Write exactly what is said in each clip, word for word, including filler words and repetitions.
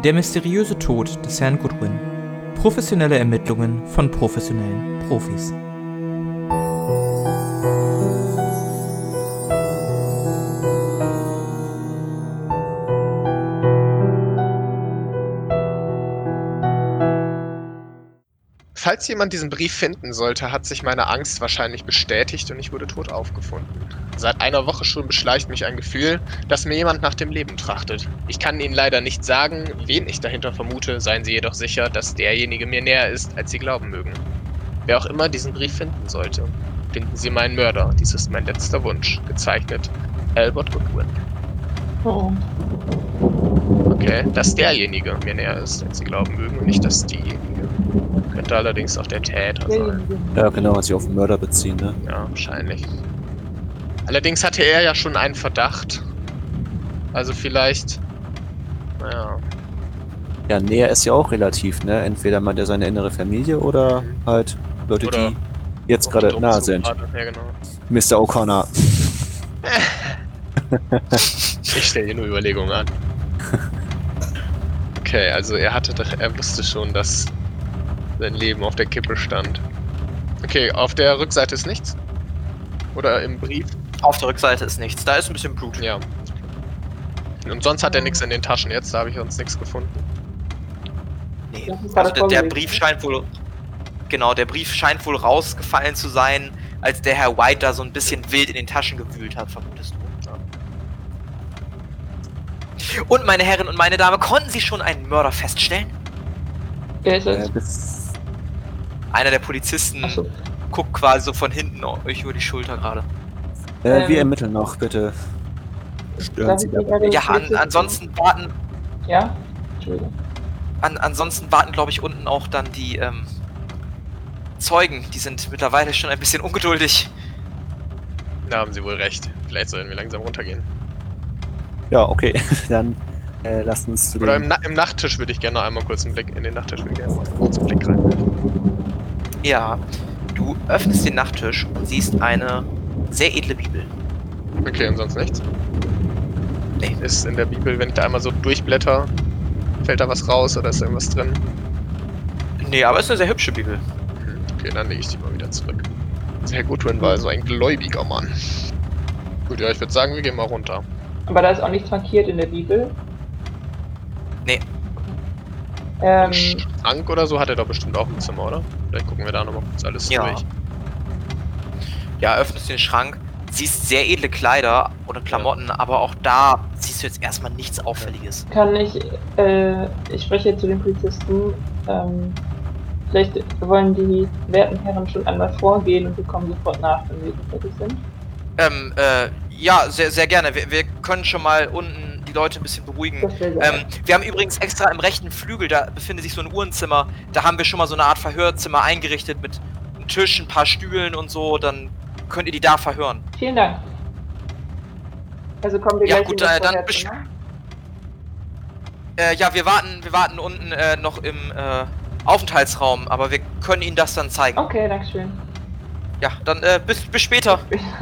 Der mysteriöse Tod des Herrn Goodwin. Professionelle Ermittlungen von professionellen Profis. Falls jemand diesen Brief finden sollte, hat sich meine Angst wahrscheinlich bestätigt und ich wurde tot aufgefunden. Seit einer Woche schon beschleicht mich ein Gefühl, dass mir jemand nach dem Leben trachtet. Ich kann Ihnen leider nicht sagen, wen ich dahinter vermute, seien Sie jedoch sicher, dass derjenige mir näher ist, als Sie glauben mögen. Wer auch immer diesen Brief finden sollte, finden Sie meinen Mörder. Dies ist mein letzter Wunsch. Gezeichnet, Albert Goodwin. Oh. Okay, dass derjenige mir näher ist, als Sie glauben mögen und nicht, dass diejenige. Könnte allerdings auch der Täter sein. Ja, genau, was sie auf den Mörder beziehen, ne? Ja, wahrscheinlich. Allerdings hatte er ja schon einen Verdacht. Also vielleicht... Naja... Ja, näher ist ja auch relativ, ne? Entweder meint er seine innere Familie oder Mhm. halt Leute, Oder die jetzt gerade nah sind. Ja, genau. Mister O'Connor. Ich stelle hier nur Überlegungen an. Okay, also er hatte doch, er wusste schon, dass sein Leben auf der Kippe stand. Okay, auf der Rückseite ist nichts? Oder im Brief? Auf der Rückseite ist nichts. Da ist ein bisschen Blut. Ja. Und sonst hat er nichts in den Taschen. Jetzt habe ich uns nichts gefunden. Nee. Das ist gerade Also der, der vorgelesen. Brief scheint wohl... Genau, der Brief scheint wohl rausgefallen zu sein, als der Herr White da so ein bisschen wild in den Taschen gewühlt hat, vermutest du. Und meine Herren und meine Dame, konnten Sie schon einen Mörder feststellen? Wer ist Äh, es? das, Einer der Polizisten Achso. guckt quasi so von hinten euch über die Schulter gerade. äh, Ähm, wir ermitteln noch, bitte. Stören Darf Sie ich da. mich gerade Ja, an, Polizisten- ansonsten warten, Ja? Entschuldigung. an, ansonsten warten, glaube ich, unten auch dann die ähm, Zeugen. Die sind mittlerweile schon ein bisschen ungeduldig. Da haben Sie wohl recht. Vielleicht sollten wir langsam runtergehen. Ja, okay. Dann äh, lasst uns zu Oder dem... im, Na im Nachttisch würde ich gerne noch einmal kurz einen Blick in den Nachttisch würde ich gerne noch kurz einen Blick rein. Ja, du öffnest den Nachttisch und siehst eine sehr edle Bibel. Okay, und sonst nichts? Nee. Ist in der Bibel, wenn ich da einmal so durchblätter, fällt da was raus oder ist da irgendwas drin? Nee, aber es ist eine sehr hübsche Bibel. Hm, Okay, dann lege ich die mal wieder zurück. Herr Goodwin war also ein gläubiger Mann. Gut, ja, ich würde sagen, wir gehen mal runter. Aber da ist auch nichts markiert in der Bibel. Nee. Ähm, Schrank oder so hat er doch bestimmt auch im Zimmer, oder? Vielleicht gucken wir da nochmal kurz alles Ja. durch. Ja, öffnest den Schrank, siehst sehr edle Kleider oder Klamotten, aber auch da siehst du jetzt erstmal nichts Auffälliges. kann ich, äh, ich spreche jetzt zu den Polizisten, ähm, vielleicht wollen die werten Herren schon einmal vorgehen und wir kommen sofort nach, wenn wir fertig sind. Ähm, äh, ja, sehr, sehr gerne. Wir, wir können schon mal unten die Leute ein bisschen beruhigen. Das wäre sehr Ähm, wir haben übrigens extra im rechten Flügel, da befindet sich so ein Uhrenzimmer, da haben wir schon mal so eine Art Verhörzimmer eingerichtet mit einem Tisch, ein paar Stühlen und so, dann könnt ihr die da verhören. Vielen Dank. Also kommen wir Ja, gleich gut, in das äh, dann Vorherzimmer? Äh, ja, wir warten, wir warten unten äh, noch im äh, Aufenthaltsraum, aber wir können Ihnen das dann zeigen. Okay, danke schön. Ja, dann äh, bis, bis später.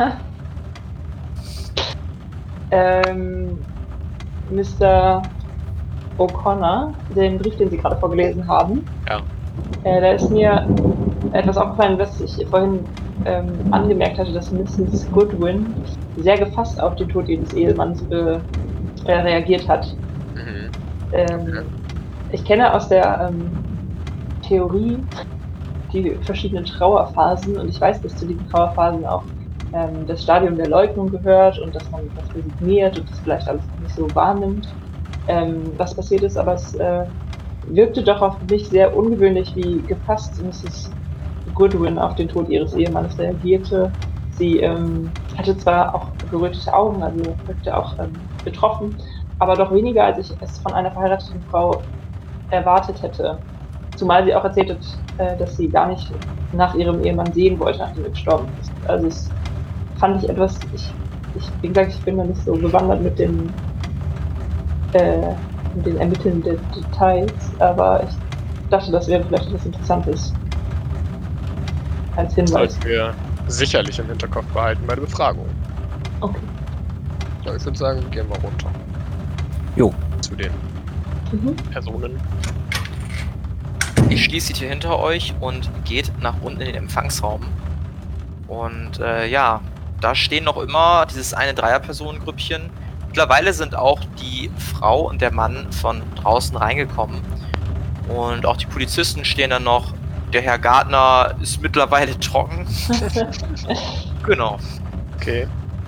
ähm, Mister O'Connor, den Brief, den Sie gerade vorgelesen haben. Ja. Äh, da ist mir etwas aufgefallen, was ich vorhin ähm, angemerkt hatte, dass Misses Goodwin sehr gefasst auf den Tod ihres Ehemanns äh, äh, reagiert hat. Mhm. Ähm, Okay. Ich kenne aus der ähm, Theorie die verschiedenen Trauerphasen und ich weiß, dass zu diesen Trauerphasen auch ähm, das Stadium der Leugnung gehört und dass man das resigniert und das vielleicht alles nicht so wahrnimmt, ähm, was passiert ist, aber es äh, wirkte doch auf mich sehr ungewöhnlich, wie gefasst Misses Goodwin auf den Tod ihres Ehemannes reagierte. Sie ähm, hatte zwar auch gerötete Augen, also wirkte auch ähm, betroffen, aber doch weniger, als ich es von einer verheirateten Frau erwartet hätte. Zumal sie auch erzählt hat, äh, dass sie gar nicht nach ihrem Ehemann sehen wollte, nachdem er gestorben ist. Also es fand ich etwas, ich, ich, wie gesagt, ich bin da nicht so bewandert mit den, äh, mit den Ermitteln der Details, aber ich dachte, das wäre vielleicht etwas Interessantes als Hinweis. Sollten wir sicherlich im Hinterkopf behalten bei der Befragung. Okay. Ja, ich würde sagen, gehen wir runter. Jo. Zu den Mhm. Personen. Ihr schließt die Tür hinter euch und geht nach unten in den Empfangsraum. Und äh, ja, da stehen noch immer dieses eine Dreier-Personen-Grüppchen. Mittlerweile sind auch die Frau und der Mann von draußen reingekommen. Und auch die Polizisten stehen dann noch. Der Herr Gardner ist mittlerweile trocken. Genau. Okay.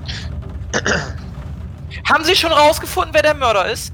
Haben Sie schon rausgefunden, wer der Mörder ist?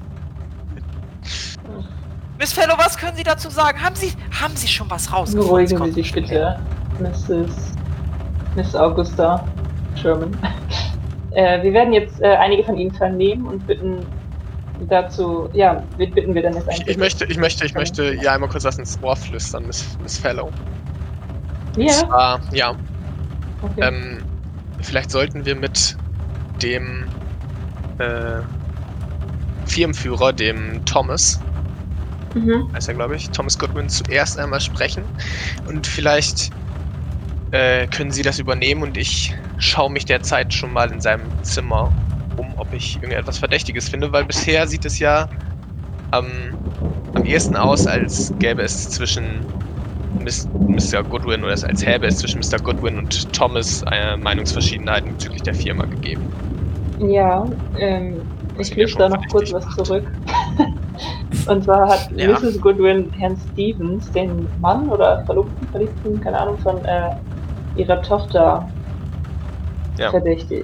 Miss Fellow, was können Sie dazu sagen? Haben Sie, haben Sie schon was rausgefunden? Beruhigen Sie sich bitte, Misses Miss Augusta Sherman. äh, wir werden jetzt äh, einige von Ihnen vernehmen und bitten dazu, ja, bitten wir dann jetzt Ich, eigentlich. ich möchte, ich möchte, ich möchte ja einmal kurz was ins Ohr flüstern, Miss, Miss Fellow. Und Ja, zwar, ja, okay. ähm, vielleicht sollten wir mit dem äh, Firmenführer, dem Thomas, mhm. heißt er, glaube ich, Thomas Goodwin, zuerst einmal sprechen. Und vielleicht äh, können Sie das übernehmen und ich schaue mich derzeit schon mal in seinem Zimmer um, ob ich irgendetwas Verdächtiges finde, weil bisher sieht es ja am, am ehesten aus, als gäbe es zwischen Mister Goodwin oder als häbe es zwischen Mister Goodwin und Thomas äh, Meinungsverschiedenheiten bezüglich der Firma gegeben. Ja, ähm, Was ich ihn ja lese da schon noch kurz verdächtig was macht. zurück. Und zwar hat Ja. Misses Goodwin Herrn Stevens, den Mann oder Verlobten, Verliebten, keine Ahnung, von äh, ihrer Tochter Ja. verdächtigt.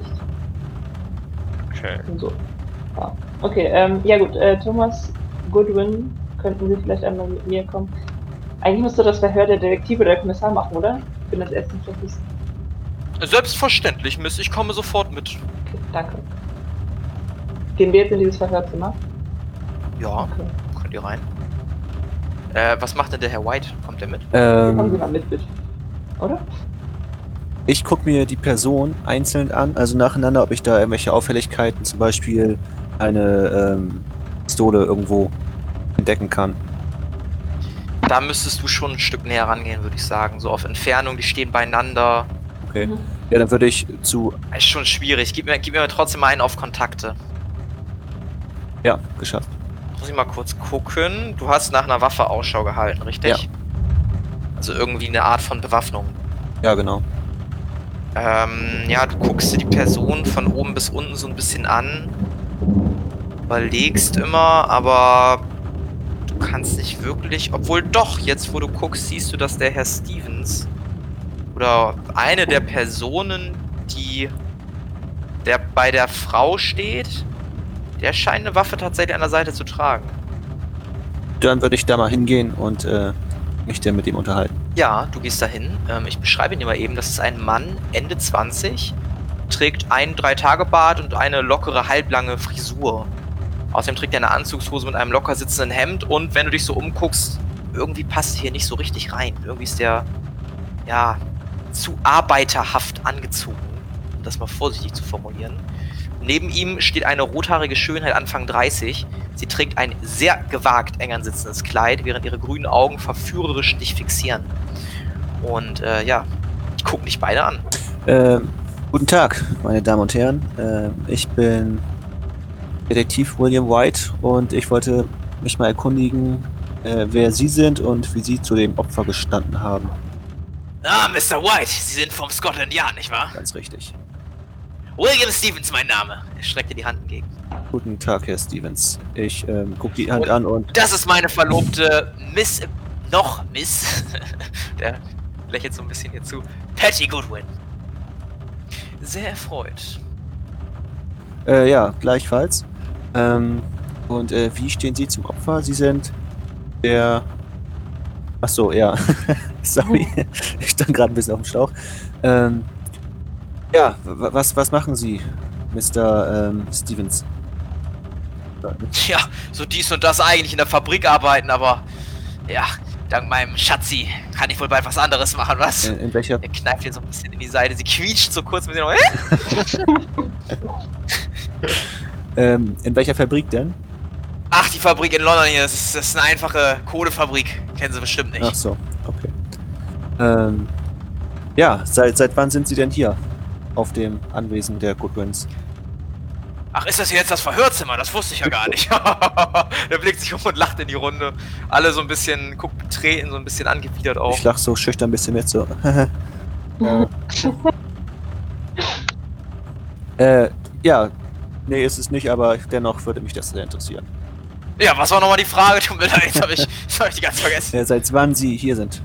Okay. Und so. Ja. Okay, ähm, ja gut, äh, Thomas Goodwin, könnten Sie vielleicht einmal mit mir kommen? Eigentlich müsste das Verhör der Detektive oder der Kommissar machen, oder? Ich bin das erste vielleicht nicht. Selbstverständlich, Miss. Ich komme sofort mit. Okay, danke. Gehen wir jetzt in dieses Verhörzimmer? Ja, Okay. könnt ihr rein. Äh, was macht denn der Herr White? Kommt der mit? Kommen Sie Ähm, mal mit, bitte. Oder? ich gucke mir die Person einzeln an, also nacheinander, ob ich da irgendwelche Auffälligkeiten, zum Beispiel eine ähm, Pistole irgendwo entdecken kann. Da müsstest du schon ein Stück näher rangehen, würde ich sagen. So auf Entfernung, die stehen beieinander. Okay. Mhm. Ja, dann würde ich zu... Ist schon schwierig. Gib mir, gib mir trotzdem mal einen auf Kontakte. Ja, geschafft. Muss ich mal kurz gucken. Du hast nach einer Waffe Ausschau gehalten, richtig? Ja. Also irgendwie eine Art von Bewaffnung. Ja, genau. Ähm, ja, du guckst dir die Person von oben bis unten so ein bisschen an. Überlegst immer, aber du kannst nicht wirklich... Obwohl doch, jetzt wo du guckst, siehst du, dass der Herr Stevens oder eine der Personen, die der bei der Frau steht, der scheint eine Waffe tatsächlich an der Seite zu tragen. Dann würde ich da mal hingehen und äh, mich dann mit ihm unterhalten. Ja, du gehst dahin. Ähm, ich beschreibe ihn dir mal eben. Das ist ein Mann, Ende zwanzig, trägt einen Drei-Tage-Bart und eine lockere, halblange Frisur. Außerdem trägt er eine Anzugshose mit einem locker sitzenden Hemd und wenn du dich so umguckst, irgendwie passt er hier nicht so richtig rein. Irgendwie ist der, ja, zu arbeiterhaft angezogen, um das mal vorsichtig zu formulieren. Neben ihm steht eine rothaarige Schönheit Anfang dreißig. Sie trägt ein sehr gewagt eng ansitzendes Kleid, während ihre grünen Augen verführerisch dich fixieren. Und äh, ja, die gucken dich beide an. Ähm, guten Tag, meine Damen und Herren. Ähm, ich bin Detektiv William White und ich wollte mich mal erkundigen, äh, wer Sie sind und wie Sie zu dem Opfer gestanden haben. Ah, Mister White, Sie sind vom Scotland Yard, nicht wahr? Ganz richtig. William Stevens, mein Name. Er streckt dir die Hand entgegen. Guten Tag, Herr Stevens. Ich ähm, gucke die Hand Und- an und... Das ist meine Verlobte Miss... Noch Miss... Der lächelt so ein bisschen hier zu. Patty Goodwin. Sehr erfreut. Äh, ja, gleichfalls. Ähm, und äh, wie stehen Sie zum Opfer? Sie sind der... Ach so, ja. Sorry, ich stand gerade ein bisschen auf dem Schlauch. Ähm, ja, w- was, was machen Sie, Mister Ähm, Stevens? Tja, so dies und das eigentlich in der Fabrik arbeiten, aber... Ja, dank meinem Schatzi kann ich wohl bald was anderes machen, was? In, in welcher... Er kneift ihr so ein bisschen in die Seite. Sie quietscht so kurz mit den Augen. Ähm, in welcher Fabrik denn? Ach, die Fabrik in London hier, das ist, das ist eine einfache Kohlefabrik. Kennen Sie bestimmt nicht. Ach so, okay. Ähm, ja, seit, seit wann sind Sie denn hier? Auf dem Anwesen der Goodwins? Ach, ist das jetzt das Verhörzimmer? Das wusste ich ja gar nicht. Der blickt sich um und lacht in die Runde. Alle so ein bisschen, guckt betreten, so ein bisschen angewidert auch. Ich lach so schüchtern ein bisschen mit, so. äh, ja, nee, ist es nicht, aber dennoch würde mich das sehr interessieren. Ja, was war nochmal die Frage? Tut mir leid, jetzt habe ich, das hab ich die ganz vergessen. Äh, seit wann Sie hier sind?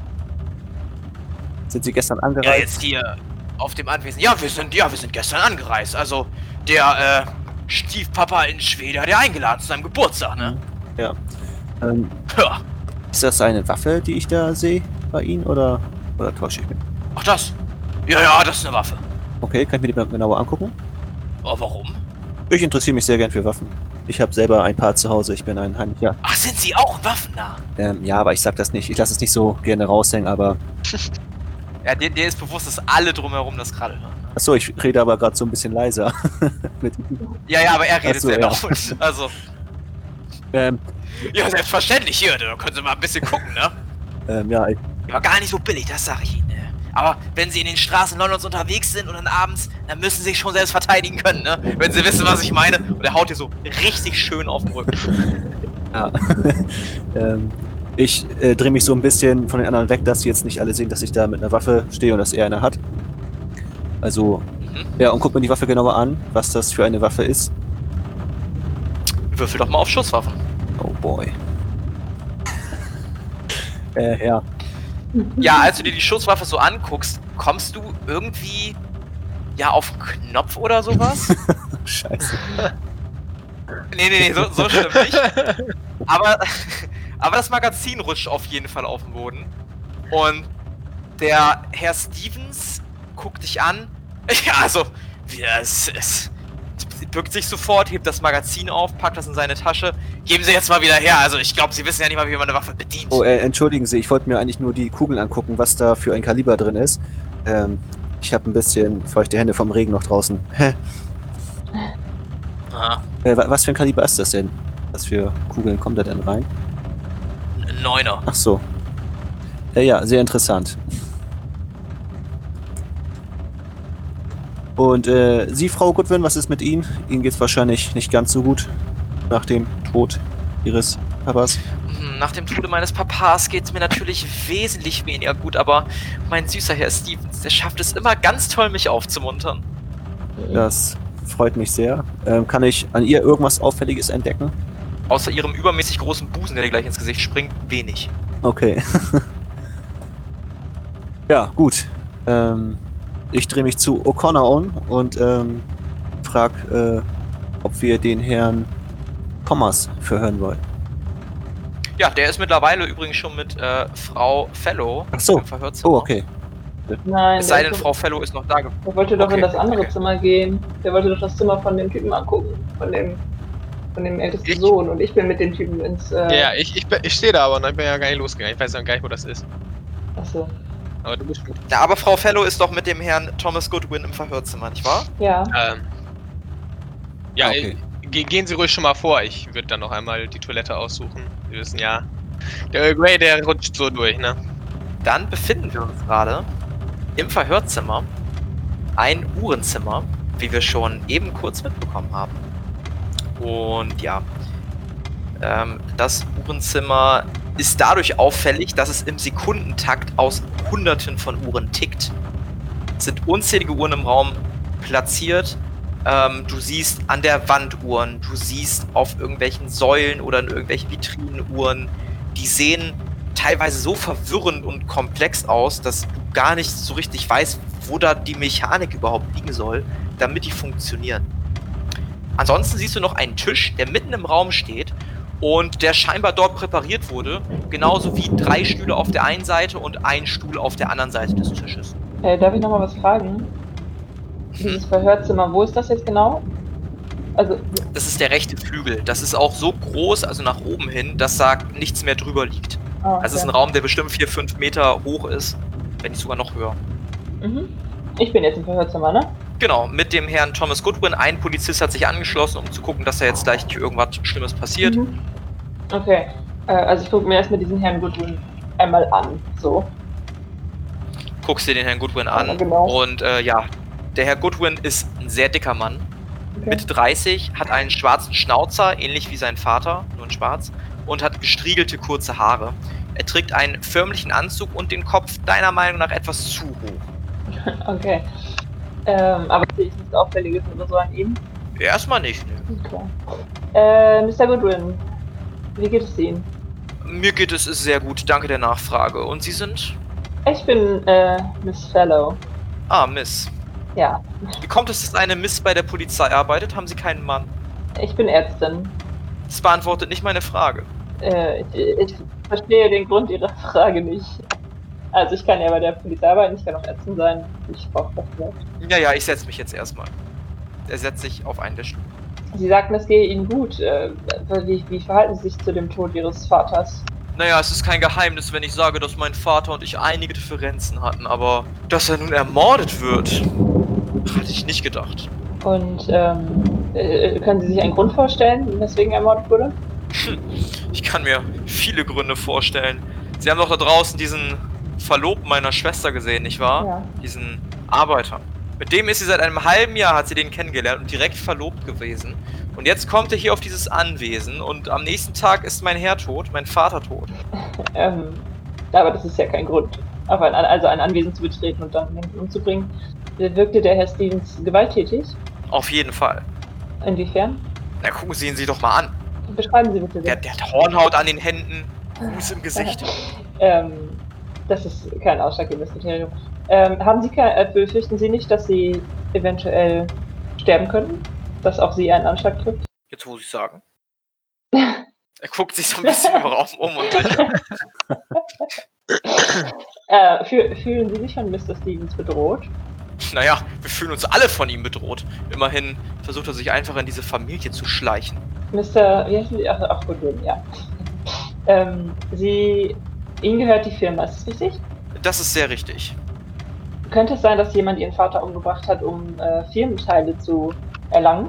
Sind Sie gestern Ja, angereist? jetzt hier auf dem Anwesen. Ja, wir sind, ja, wir sind gestern angereist. Also, der, äh, Stiefpapa in Schweden hat ja eingeladen zu seinem Geburtstag, ne? Ja. Ähm, Ja. ist das eine Waffe, die ich da sehe bei Ihnen, oder, oder täusche ich mich? Ach, das? Ja, ja, das ist eine Waffe. Okay, kann ich mir die mal genauer angucken? Oh, warum? Ich interessiere mich sehr gern für Waffen. Ich habe selber ein paar zu Hause, ich bin ein heimlicher. Ach, sind Sie auch ein Waffennah? Ähm, ja, aber ich sag das nicht. Ich lasse es nicht so gerne raushängen, aber... Ja, dir, dir ist bewusst, dass alle drumherum das gerade hören. Ne? Achso, ich rede aber gerade so ein bisschen leiser. Mit, Ja, ja, aber er redet Ach so, sehr ja. laut. Also, ähm, ja, selbstverständlich hier. Da können Sie mal ein bisschen gucken, ne? ähm, ja, ich, Ja, gar nicht so billig, das sage ich Ihnen. Ne? Aber wenn Sie in den Straßen Londons unterwegs sind und dann abends, dann müssen Sie sich schon selbst verteidigen können, ne? Wenn Sie wissen, was ich meine. Und er haut dir so richtig schön auf den Rücken. ja. ähm, ich äh, drehe mich so ein bisschen von den anderen weg, dass sie jetzt nicht alle sehen, dass ich da mit einer Waffe stehe und dass er eine hat. Also, Mhm. ja, und guck mir die Waffe genauer an, was das für eine Waffe ist. Würfel doch mal auf Schusswaffen. Oh boy. äh, ja. Ja, als du dir die Schusswaffe so anguckst, kommst du irgendwie ja auf den Knopf oder sowas? Scheiße. Nee, nee, nee, so, so schlimm nicht. Aber, aber das Magazin rutscht auf jeden Fall auf den Boden. Und der Herr Stevens guckt dich an. Ja, also, wie es ist. Bückt sich sofort, hebt das Magazin auf, packt das in seine Tasche. Geben Sie jetzt mal wieder her. Also, ich glaube, Sie wissen ja nicht mal, wie man eine Waffe bedient. Oh, äh, entschuldigen Sie, ich wollte mir eigentlich nur die Kugeln angucken, was da für ein Kaliber drin ist. Ähm, ich habe ein bisschen feuchte Hände vom Regen noch draußen. Hä? Aha. Äh, wa- was für ein Kaliber ist das denn? Was für Kugeln kommt da denn rein? Ein Neuner. Ach so. Ja, ja, sehr interessant. Und äh, Sie, Frau Goodwin, was ist mit Ihnen? Ihnen geht's wahrscheinlich nicht ganz so gut nach dem Tod Ihres Papas. Hm, Nach dem Tode meines Papas geht's mir natürlich wesentlich weniger gut, aber mein süßer Herr Stevens, der schafft es immer ganz toll, mich aufzumuntern. Das freut mich sehr. Ähm, kann ich an ihr irgendwas Auffälliges entdecken? Außer ihrem übermäßig großen Busen, der dir gleich ins Gesicht springt, wenig. Okay. Ja, gut. Ähm, ich drehe mich zu O'Connor um und ähm, frag, äh, ob wir den Herrn Thomas verhören wollen. Ja, der ist mittlerweile übrigens schon mit äh, Frau Fellow Ach so. im Verhörzimmer. Oh, okay. Nein, Es sei der, denn, Frau Fellow ist noch da. ge- der wollte doch Okay, in das andere okay. Zimmer gehen. Der wollte doch das Zimmer von dem Typen angucken. Von dem, von dem ältesten Ich? Sohn. Und ich bin mit dem Typen ins. Äh, Ja, ja, ich, ich, bin- ich stehe da aber und ich bin ja gar nicht losgegangen. Ich weiß noch gar nicht, wo das ist. Achso. Aber du bist gut. Ja, aber Frau Fellow ist doch mit dem Herrn Thomas Goodwin im Verhörzimmer, nicht wahr? Ja. Ähm. Ja, Ah, okay. ge gehen Sie ruhig schon mal vor. Ich würde dann noch einmal die Toilette aussuchen. Sie wissen ja, der Earl Grey, der rutscht so durch, ne? Dann befinden wir uns gerade im Verhörzimmer. Ein Uhrenzimmer, wie wir schon eben kurz mitbekommen haben. Und ja, ähm, das Uhrenzimmer ist dadurch auffällig, dass es im Sekundentakt aus Hunderten von Uhren tickt. Es sind unzählige Uhren im Raum platziert. Ähm, du siehst an der Wand Uhren, du siehst auf irgendwelchen Säulen oder in irgendwelchen Vitrinen Uhren. Die sehen teilweise so verwirrend und komplex aus, dass du gar nicht so richtig weißt, wo da die Mechanik überhaupt liegen soll, damit die funktionieren. Ansonsten siehst du noch einen Tisch, der mitten im Raum steht und der scheinbar dort präpariert wurde, genauso wie drei Stühle auf der einen Seite und ein Stuhl auf der anderen Seite des Tisches. Äh, darf ich nochmal was fragen? Dieses Verhörzimmer, wo ist das jetzt genau? Also, Das ist der rechte Flügel. Das ist auch so groß, also nach oben hin, dass da nichts mehr drüber liegt. ah, Das ist ein okay. Raum, der bestimmt vier, fünf Meter hoch ist, wenn nicht sogar noch höher. Mhm. Ich bin jetzt im Verhörzimmer, ne? Genau, mit dem Herrn Thomas Goodwin. Ein Polizist hat sich angeschlossen, um zu gucken, dass da jetzt gleich nicht irgendwas Schlimmes passiert. Mhm. Okay. Äh, also ich gucke mir erstmal diesen Herrn Goodwin einmal an. So. Guckst dir den Herrn Goodwin an. Ja, genau. Und äh, ja, der Herr Goodwin ist ein sehr dicker Mann. Okay. Mitte dreißig, hat einen schwarzen Schnauzer, ähnlich wie sein Vater, nur in schwarz, und hat gestriegelte kurze Haare. Er trägt einen förmlichen Anzug und den Kopf deiner Meinung nach etwas zu hoch. Okay. Ähm, aber sehe ich nichts Auffälliges oder so an ihm? Erstmal nicht, ne. Okay. Äh, Mister Goodwin, wie geht es Ihnen? Mir geht es sehr gut, danke der Nachfrage. Und Sie sind? Ich bin, äh, Miss Fellow. Ah, Miss. Ja, Wie kommt es, dass eine Miss bei der Polizei arbeitet? Haben Sie keinen Mann? ich bin Ärztin. Das beantwortet nicht meine Frage. Äh, ich, ich verstehe den Grund Ihrer Frage nicht. Also ich kann ja bei der Polizei arbeiten, ich kann auch Ärztin sein. Ich brauche das nicht. Ja, ja, ich setze mich jetzt erstmal. Er setzt sich auf einen der Stühle. Sie sagten, es gehe Ihnen gut. Äh, wie, wie verhalten Sie sich zu dem Tod Ihres Vaters? Naja, es ist kein Geheimnis, wenn ich sage, dass mein Vater und ich einige Differenzen hatten, aber dass er nun ermordet wird, hatte ich nicht gedacht. Und ähm, äh, können Sie sich einen Grund vorstellen, weswegen er ermordet wurde? Ich kann mir viele Gründe vorstellen. Sie haben doch da draußen diesen Verlobten meiner Schwester gesehen, nicht wahr? Ja. Diesen Arbeiter. Mit dem ist sie seit einem halben Jahr, hat sie den kennengelernt und direkt verlobt gewesen. Und jetzt kommt er hier auf dieses Anwesen und am nächsten Tag ist mein Herr tot, mein Vater tot. Ähm, aber das ist ja kein Grund, auf ein, also ein Anwesen zu betreten und dann jemanden umzubringen. Wirkte der Herr Stevens gewalttätig? Auf jeden Fall. Inwiefern? Na, gucken Sie ihn sich doch mal an. Beschreiben Sie bitte. Der, der hat Hornhaut an den Händen, Fuß im Gesicht. Ähm, das ist kein ausschlaggebendes Kriterium. Ähm, haben Sie kein, äh, befürchten Sie nicht, dass Sie eventuell sterben könnten? Dass auch Sie einen Anschlag trifft? Jetzt muss ich sagen. Er guckt sich so ein bisschen im Raum um und äh, fühl, fühlen Sie sich von Mister Stevens bedroht? naja, wir fühlen uns alle von ihm bedroht. Immerhin versucht er sich einfach in diese Familie zu schleichen. Mister Wie heißen Sie? Ach, ach gut, ja. ähm, Sie, Ihnen gehört die Firma, ist das richtig? Das ist sehr richtig. Könnte es sein, dass jemand Ihren Vater umgebracht hat, um äh, Firmenteile zu erlangen?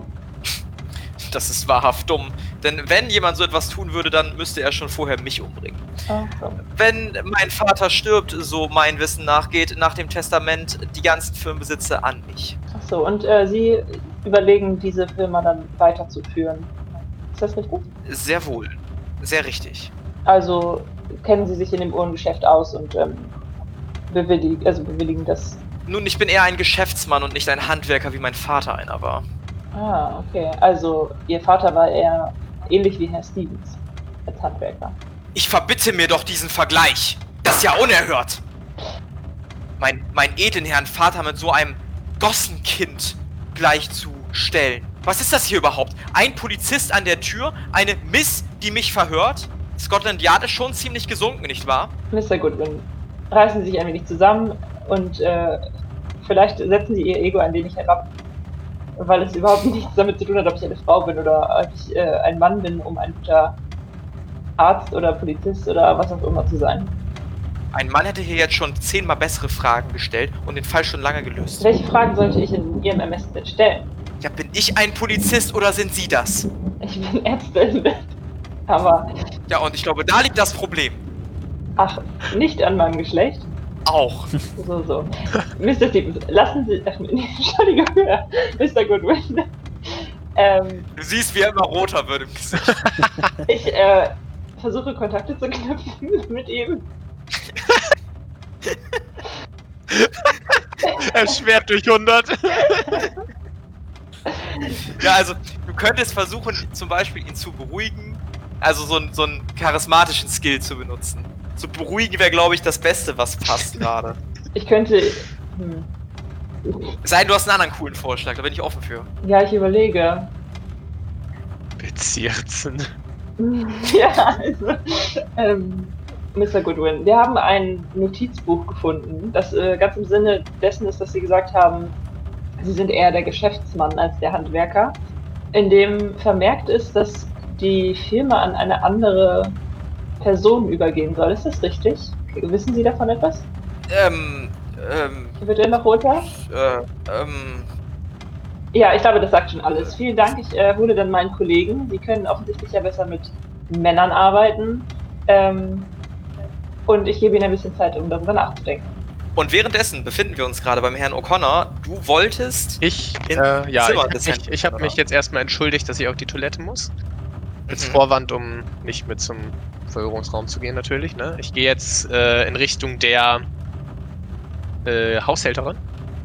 Das ist wahrhaft dumm. Denn wenn jemand so etwas tun würde, dann müsste er schon vorher mich umbringen. Ach so. Wenn mein Vater stirbt, so mein Wissen nachgeht, nach dem Testament die ganzen Firmenbesitze an mich. Ach so, und äh, Sie überlegen, diese Firma dann weiterzuführen. Ist das richtig? Sehr wohl. Sehr richtig. Also kennen Sie sich in dem Uhrengeschäft aus und ähm, bewilligen, also bewilligen das. Nun, ich bin eher ein Geschäftsmann und nicht ein Handwerker, wie mein Vater einer war. Ah, okay. Also Ihr Vater war eher ähnlich wie Herr Stevens als Handwerker. Ich verbitte mir doch diesen Vergleich. Das ist ja unerhört. Mein, mein edlen Herrn Vater mit so einem Gossenkind gleichzustellen. Was ist das hier überhaupt? Ein Polizist an der Tür? Eine Miss, die mich verhört? Scotland Yard ist schon ziemlich gesunken, nicht wahr? Mister Goodwin, reißen Sie sich ein wenig zusammen und äh, vielleicht setzen Sie Ihr Ego ein wenig herab. Weil es überhaupt nichts damit zu tun hat, ob ich eine Frau bin oder ob ich äh, ein Mann bin, um ein guter Arzt oder Polizist oder was auch immer zu sein. Ein Mann hätte hier jetzt schon zehnmal bessere Fragen gestellt und den Fall schon lange gelöst. Welche Fragen sollte ich in Ihrem Ermessen denn stellen? Ja, bin ich ein Polizist oder sind Sie das? Ich bin Ärztin. Aber, Ja, und ich glaube, da liegt das Problem. ach, nicht an meinem Geschlecht. Auch. So, so. Mister Stevens, lassen Sie... Ach, nee, Entschuldigung, Mister Goodwin. ähm, Du siehst, wie er immer roter wird im Gesicht. ich äh, versuche Kontakte zu knüpfen mit ihm. Erschwert durch hundert. Ja, also, du könntest versuchen, zum Beispiel ihn zu beruhigen. Also so, ein, so einen charismatischen Skill zu benutzen. Zu beruhigen wäre, glaube ich, das Beste, was passt gerade. Ich könnte... Hm. Es sei denn, du hast einen anderen coolen Vorschlag, da bin ich offen für. Ja, ich überlege. Bezirzen. Ja, also, ähm, Mister Goodwin, wir haben ein Notizbuch gefunden, das äh, ganz im Sinne dessen ist, dass Sie gesagt haben, Sie sind eher der Geschäftsmann als der Handwerker, in dem vermerkt ist, dass die Firma an eine andere Person übergehen soll. Ist das richtig? Wissen Sie davon etwas? Ähm, ähm, Wird er noch roter? äh, ähm, Ja, ich glaube, das sagt schon alles. Vielen Dank, ich äh, hole dann meinen Kollegen. Sie können offensichtlich ja besser mit Männern arbeiten. Ähm, und ich gebe Ihnen ein bisschen Zeit, um darüber nachzudenken. Und währenddessen befinden wir uns gerade beim Herrn O'Connor. Du wolltest Ich, in äh, ja, Zimmer ich des habe Herrn mich, ich hab O'Connor. mich jetzt erstmal entschuldigt, dass ich auf die Toilette muss. Als Mhm. Vorwand, um nicht mit zum Verhörungsraum zu gehen, natürlich. Ne? Ich gehe jetzt äh, in Richtung der äh, Haushälterin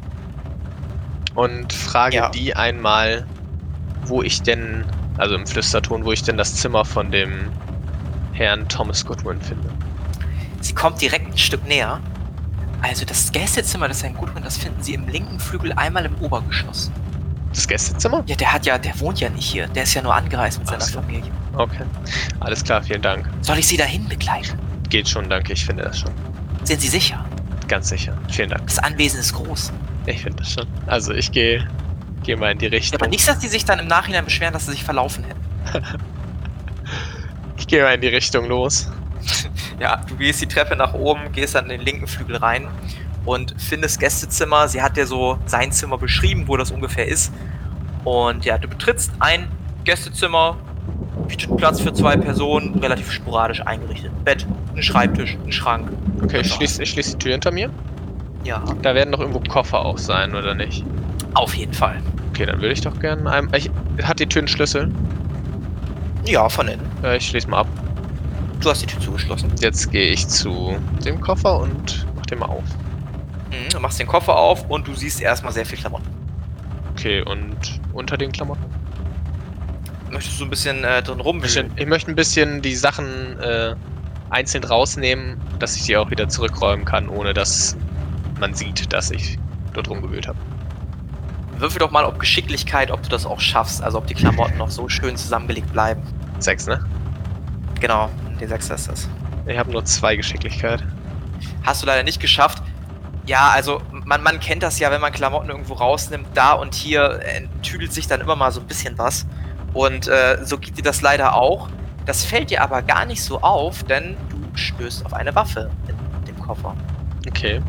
und frage Ja. die einmal, wo ich denn, also im Flüsterton, wo ich denn das Zimmer von dem Herrn Thomas Goodwin finde. Sie kommt direkt ein Stück näher. Also das Gästezimmer des Herrn Goodwin, das finden Sie im linken Flügel einmal im Obergeschoss. Das Gästezimmer? Ja, der hat ja, der wohnt ja nicht hier. Der ist ja nur angereist mit Ach seiner so. Familie. Okay. Alles klar, vielen Dank. Soll ich Sie dahin begleiten? Geht schon, danke, ich finde das schon. Sind Sie sicher? Ganz sicher. Vielen Dank. Das Anwesen ist groß. Ich finde das schon. Also ich gehe gehe mal in die Ja, Richtung. aber nicht, dass die sich dann im Nachhinein beschweren, dass sie sich verlaufen hätten. Ich gehe mal in die Richtung los. Ja, du gehst die Treppe nach oben, gehst dann in den linken Flügel rein und findest Gästezimmer. Sie hat dir so sein Zimmer beschrieben, wo das ungefähr ist. Und ja, du betrittst ein Gästezimmer, bietet Platz für zwei Personen, relativ sporadisch eingerichtet. Bett, ein Schreibtisch, ein Schrank. Okay, ich Ja. schließe ich schließ die Tür hinter mir. Ja, Da werden noch irgendwo Koffer auch sein, oder nicht? auf jeden Fall. Okay, dann würde ich doch gerne einmal... Ich, hat die Tür einen Schlüssel? Ja, von innen. Äh, ich schließe mal ab. Du hast die Tür zugeschlossen. Jetzt gehe ich zu dem Koffer und mach den mal auf. Mhm, du machst den Koffer auf und du siehst erstmal sehr viel Klamotten. Okay, und unter den Klamotten? Möchtest du ein bisschen äh, drin Ich, rumwischen? ich möchte ein bisschen die Sachen äh, einzeln rausnehmen, dass ich sie auch wieder zurückräumen kann, ohne dass man sieht, dass ich dort rumgewühlt habe. Würfel doch mal auf Geschicklichkeit, ob du das auch schaffst. Also ob die Klamotten noch so schön zusammengelegt bleiben. Sechs, ne? Genau, D sechs ist das. Ich habe nur zwei Geschicklichkeit. Hast du leider nicht geschafft. Ja, also man, man kennt das ja, wenn man Klamotten irgendwo rausnimmt, da und hier äh, tüdelt sich dann immer mal so ein bisschen was. Und äh, so geht dir das leider auch. Das fällt dir aber gar nicht so auf, denn du stößt auf eine Waffe in dem Koffer. Okay.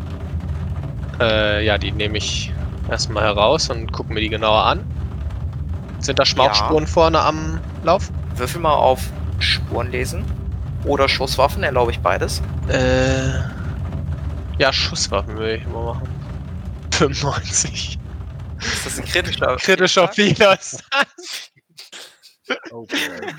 Äh, ja, die nehme ich erstmal heraus und gucke mir die genauer an. Sind da Schmauchspuren vorne am Lauf? Würfel mal auf Spuren lesen. Oder Schusswaffen, erlaube ich beides. Äh. Ja, Schusswaffen würde ich immer machen. fünfundneunzig. Ist das ein kritischer Kritischer Fehlschlag? Fehler ist das. Oh, boy.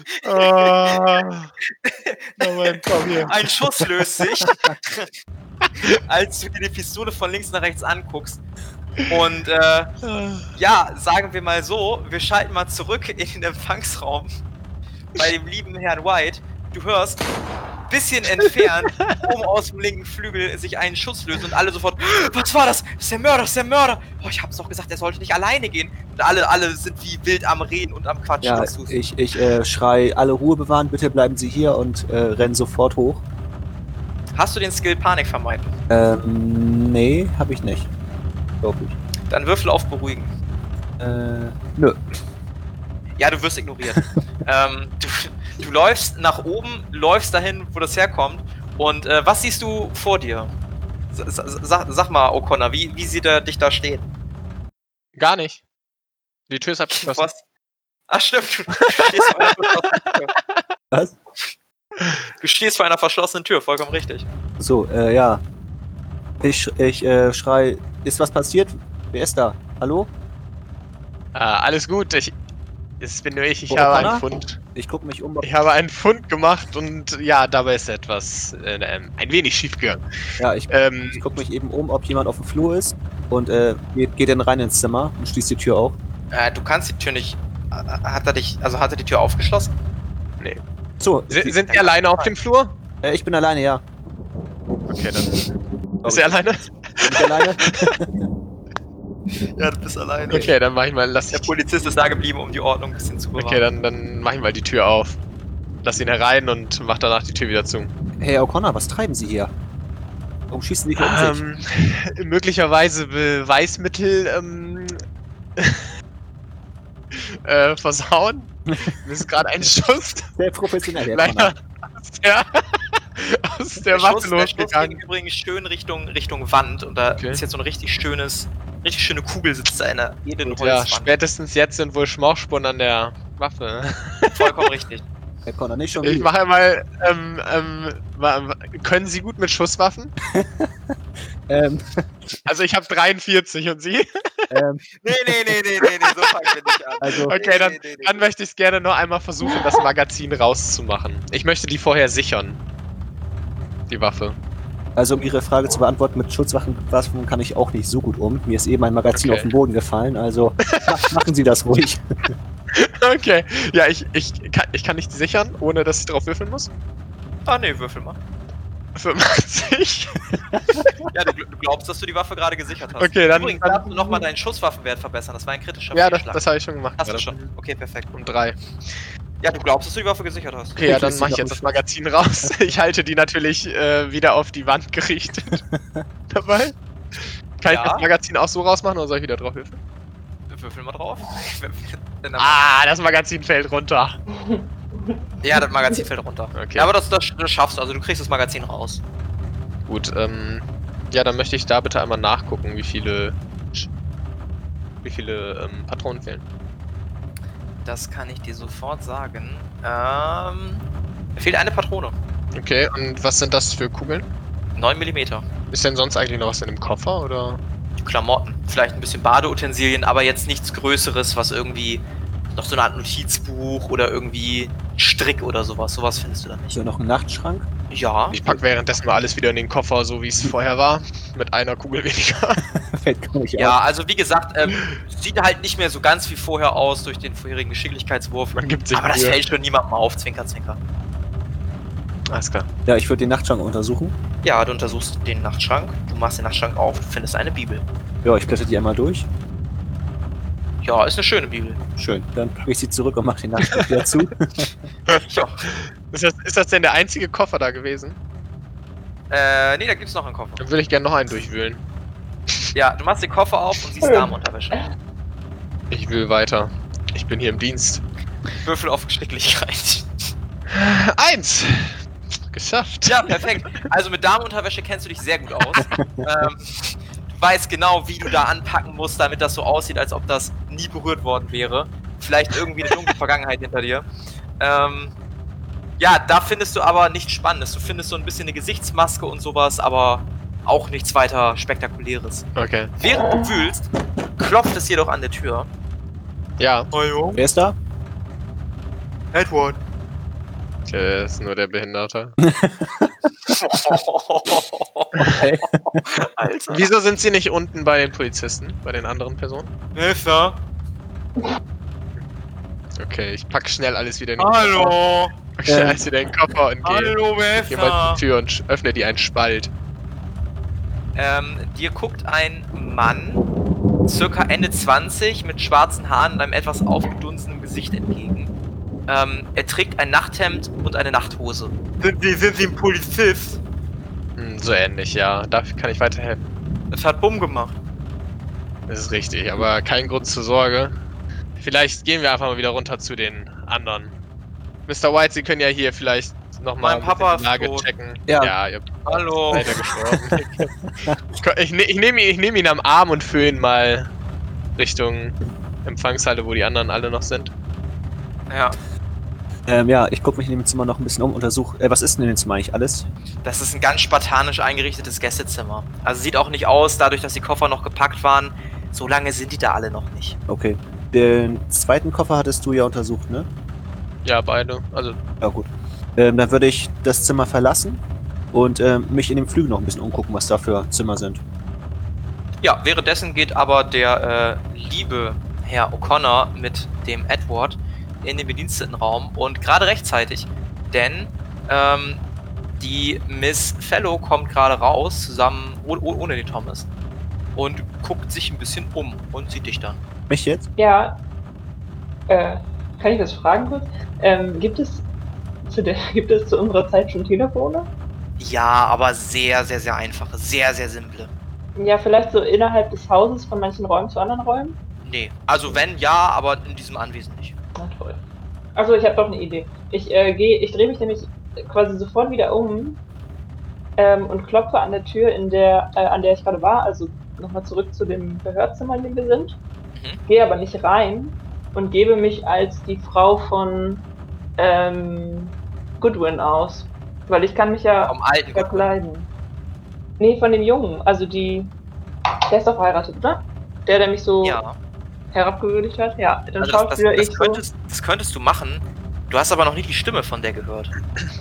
Oh. Moment, komm hier. Ein Schuss löst sich, als du dir die Pistole von links nach rechts anguckst. Und äh, ja, sagen wir mal so, wir schalten mal zurück in den Empfangsraum bei dem lieben Herrn White. Du hörst, bisschen entfernt, oben aus dem linken Flügel sich einen Schuss löst und alle sofort, was war das? Das ist der Mörder, das ist der Mörder. Oh, ich hab's doch gesagt, er sollte nicht alleine gehen. Und alle, alle sind wie wild am Reden und am Quatschen. Ja, was du- ich, ich äh, schrei, alle Ruhe bewahren, bitte bleiben Sie hier und äh, rennen sofort hoch. Hast du den Skill Panik vermeiden? Ähm, nee, hab ich nicht. Glaub ich. Dann würfel auf Beruhigen. Äh, nö. Ja, du wirst ignoriert. ähm, du, du läufst nach oben, läufst dahin, wo das herkommt. Und äh, was siehst du vor dir? S sag, sag mal, O'Connor, wie, wie sieht er dich da stehen? Gar nicht. Die Tür ist abgeschlossen. Was? Ach stimmt, du stehst vor einer verschlossenen Tür. Was? Du stehst vor einer verschlossenen Tür, vollkommen richtig. So, äh, ja. Ich, ich äh, schrei, ist was passiert? Wer ist da? Hallo? Äh, alles gut. Ich, es bin nur ich. Ich Wo, habe O'Connor? einen Fund. Ich guck mich um. ob- Ich habe einen Fund gemacht und ja, dabei ist etwas äh, ähm, ein wenig schief gegangen. Ja, ich, Ähm, ich guck mich eben um, ob jemand auf dem Flur ist und äh, geht, geht dann rein ins Zimmer und schließt die Tür auf. Äh, du kannst die Tür nicht. äh, Hat er dich. Also hat er die Tür aufgeschlossen? So, si- sind Sie alleine auf dem Flur? äh, ich bin alleine, ja. Okay, dann. Ist Glaub er alleine? Bin ich alleine? Ja, du bist alleine. Okay, dann mach ich mal. Lass Der ich, Polizist ist da geblieben, um die Ordnung ein bisschen zu bewahren. okay, dann, dann mach ich mal die Tür auf. Lass ihn herein und mach danach die Tür wieder zu. Hey O'Connor, was treiben Sie hier? Warum schießen Sie hier um sich? Ähm, möglicherweise Beweismittel ähm, äh, versauen. Mir ist gerade ein Schuss Sehr professionell, Herr leider O'Connor. aus der, aus der, Der Waffe Schuss, der Schuss ging losgegangen. übrigens schön Richtung, Richtung Wand und da Okay. ist jetzt so ein richtig schönes, richtig schöne Kugel sitzt da in der edlen Und ja, Holzwand. spätestens jetzt sind wohl Schmauchspuren an der Waffe. Vollkommen richtig. Herr O'Connor, nicht schon Ich wieder. mache mal, ähm, ähm, ma- ma- können Sie gut mit Schusswaffen? Ähm, Also ich habe dreiundvierzig und Sie? ähm, Nee, nee, nee, nee, nee, nee, so fangen wir nicht an. also, Okay, dann, nee, nee, nee, dann nee. möchte ich es gerne nur einmal versuchen, das Magazin rauszumachen. Ich möchte die vorher sichern. Die Waffe. also um Ihre Frage zu beantworten, mit Schutzwaffen Waffen kann ich auch nicht so gut um. Mir ist eben ein Magazin Okay. auf den Boden gefallen, also mach- machen Sie das ruhig. Okay. Ja, ich, ich, kann, ich kann nicht sichern, ohne dass ich drauf würfeln muss. Ah, nee, würfel mal. fünfundachtzig. Ja, du, du glaubst, dass du die Waffe gerade gesichert hast. Okay, dann- Übrigens, dann- darfst du nochmal deinen Schusswaffenwert verbessern. Das war ein kritischer Ja, das, Fehlschlag. das habe ich schon gemacht. Hast du gerade. schon. Okay, perfekt. Um drei. Ja, du glaubst, dass du die Waffe gesichert hast. Okay, ja, Ich dann lasse mache ich sie jetzt noch das Magazin raus. Ich halte die natürlich äh, wieder auf die Wand gerichtet. Dabei. Kann ich Ja. das Magazin auch so rausmachen oder soll ich wieder drauf würfeln? Würfel mal drauf. Wenn er- Ah, das Magazin fällt runter. Ja, das Magazin fällt runter. Okay. Ja, aber das, das, das schaffst du. Also du kriegst das Magazin raus. Gut, ähm. Ja, dann möchte ich da bitte einmal nachgucken, wie viele. Sch- Wie viele ähm, Patronen fehlen. Das kann ich dir sofort sagen. Ähm. Mir fehlt eine Patrone. Okay, und was sind das für Kugeln? neun Millimeter. Ist denn sonst eigentlich noch was in dem Koffer oder? Klamotten. Vielleicht ein bisschen Badeutensilien, aber jetzt nichts Größeres, was irgendwie noch so eine Art Notizbuch oder irgendwie Strick oder sowas. Sowas findest du da nicht. So, noch ein Nachtschrank. Ja. Ich pack währenddessen mal alles wieder in den Koffer, so wie es vorher war. Mit einer Kugel weniger. Fällt gar nicht Ja, auf. also wie gesagt, ähm, sieht halt nicht mehr so ganz wie vorher aus durch den vorherigen Geschicklichkeitswurf. Man gibt sich Aber das Mühe. fällt schon niemandem auf, Zwinker, Zwinker. Alles klar. Ja, ich würde den Nachtschrank untersuchen. Ja, du untersuchst den Nachtschrank, du machst den Nachtschrank auf, du findest eine Bibel. Ja, ich blätter die einmal durch. Ja, ist eine schöne Bibel. Schön. Dann packe ich sie zurück und mache den Nachtschrank wieder zu. Ja. Ist das, ist das denn der einzige Koffer da gewesen? Äh, nee, da gibt's noch einen Koffer. Dann würde ich gerne noch einen durchwühlen. Ja, du machst den Koffer auf und siehst Damenunterwäsche. Ich will weiter. Ich bin hier im Dienst. Würfel auf Geschicklichkeit. Eins! Geschafft. Ja, perfekt. Also mit Damenunterwäsche kennst du dich sehr gut aus. ähm, du weißt genau, wie du da anpacken musst, damit das so aussieht, als ob das nie berührt worden wäre. Vielleicht irgendwie eine dunkle Vergangenheit hinter dir. Ähm, ja, da findest du aber nichts Spannendes. Du findest so ein bisschen eine Gesichtsmaske und sowas, aber auch nichts weiter Spektakuläres. Okay. Während du wühlst, klopft es jedoch an der Tür. Ja. Hallo? Wer ist da? Edward. Okay, das ist nur der Behinderte. Okay. Alter. Wieso sind sie nicht unten bei den Polizisten? Bei den anderen Personen? Wer ist da? Okay, ich pack schnell alles wieder in den Koffer. Hallo? Pack schnell Ähm. alles wieder in den Koffer und gehe. Hallo, wer ist Geh mal da? zur Tür und sch- öffne die einen Spalt. Ähm, dir guckt ein Mann, circa Ende zwanzig, mit schwarzen Haaren und einem etwas aufgedunsenen Gesicht entgegen. Ähm, er trägt ein Nachthemd und eine Nachthose. Sind Sie, sind Sie ein Polizist? Hm, so ähnlich, ja. Dafür kann ich weiterhelfen. Das hat Bumm gemacht. Das ist richtig, aber kein Grund zur Sorge. Vielleicht gehen wir einfach mal wieder runter zu den anderen. Mister White, Sie können ja hier vielleicht nochmal Mein Papa die Lage ist tot. checken. Ja. Ja, ihr habt Hallo. leider gestorben. ich ne- ich nehme ihn, ich nehm ihn am Arm und führe ihn mal Richtung Empfangshalle, wo die anderen alle noch sind. Ja, Ähm, ja, ich gucke mich in dem Zimmer noch ein bisschen um, untersuche. Äh, was ist denn in dem Zimmer eigentlich alles? das ist ein ganz spartanisch eingerichtetes Gästezimmer. Also sieht auch nicht aus, dadurch, dass die Koffer noch gepackt waren. So lange sind die da alle noch nicht. Okay. Den zweiten Koffer hattest du ja untersucht, ne? Ja, beide. Also, Ja, gut. Ähm, dann würde ich das Zimmer verlassen und ähm, mich in dem Flügel noch ein bisschen umgucken, was da für Zimmer sind. Ja, währenddessen geht aber der äh, liebe Herr O'Connor mit dem Edward in den Bedienstetenraum und gerade rechtzeitig, denn ähm, die Miss Fellow kommt gerade raus, zusammen oh, oh, ohne den Thomas und guckt sich ein bisschen um und sieht dich dann. Mich jetzt? Ja. Äh, kann ich das fragen kurz? Ähm, gibt es zu der, gibt es zu unserer Zeit schon Telefone? Ja, aber sehr, sehr, sehr einfache, sehr, sehr simple. Ja, vielleicht so innerhalb des Hauses von manchen Räumen zu anderen Räumen? Nee, also wenn, ja, aber in diesem Anwesen nicht. Na toll. Achso, ich habe doch eine Idee. Ich äh, gehe, ich drehe mich nämlich quasi sofort wieder um ähm, und klopfe an der Tür, in der, äh, an der ich gerade war, also nochmal zurück zu dem Verhörzimmer, in dem wir sind. Mhm. Gehe aber nicht rein und gebe mich als die Frau von ähm, Goodwin aus. Weil ich kann mich ja Vom alten Gott. verkleiden. Nee, von dem Jungen. Also die. Der ist doch verheiratet, oder? Der, der mich so Ja. herabgewürdigt hat. Ja, dann Also das, das, schauspiele das, ich so. könntest, das könntest du machen. Du hast aber noch nie die Stimme von der gehört.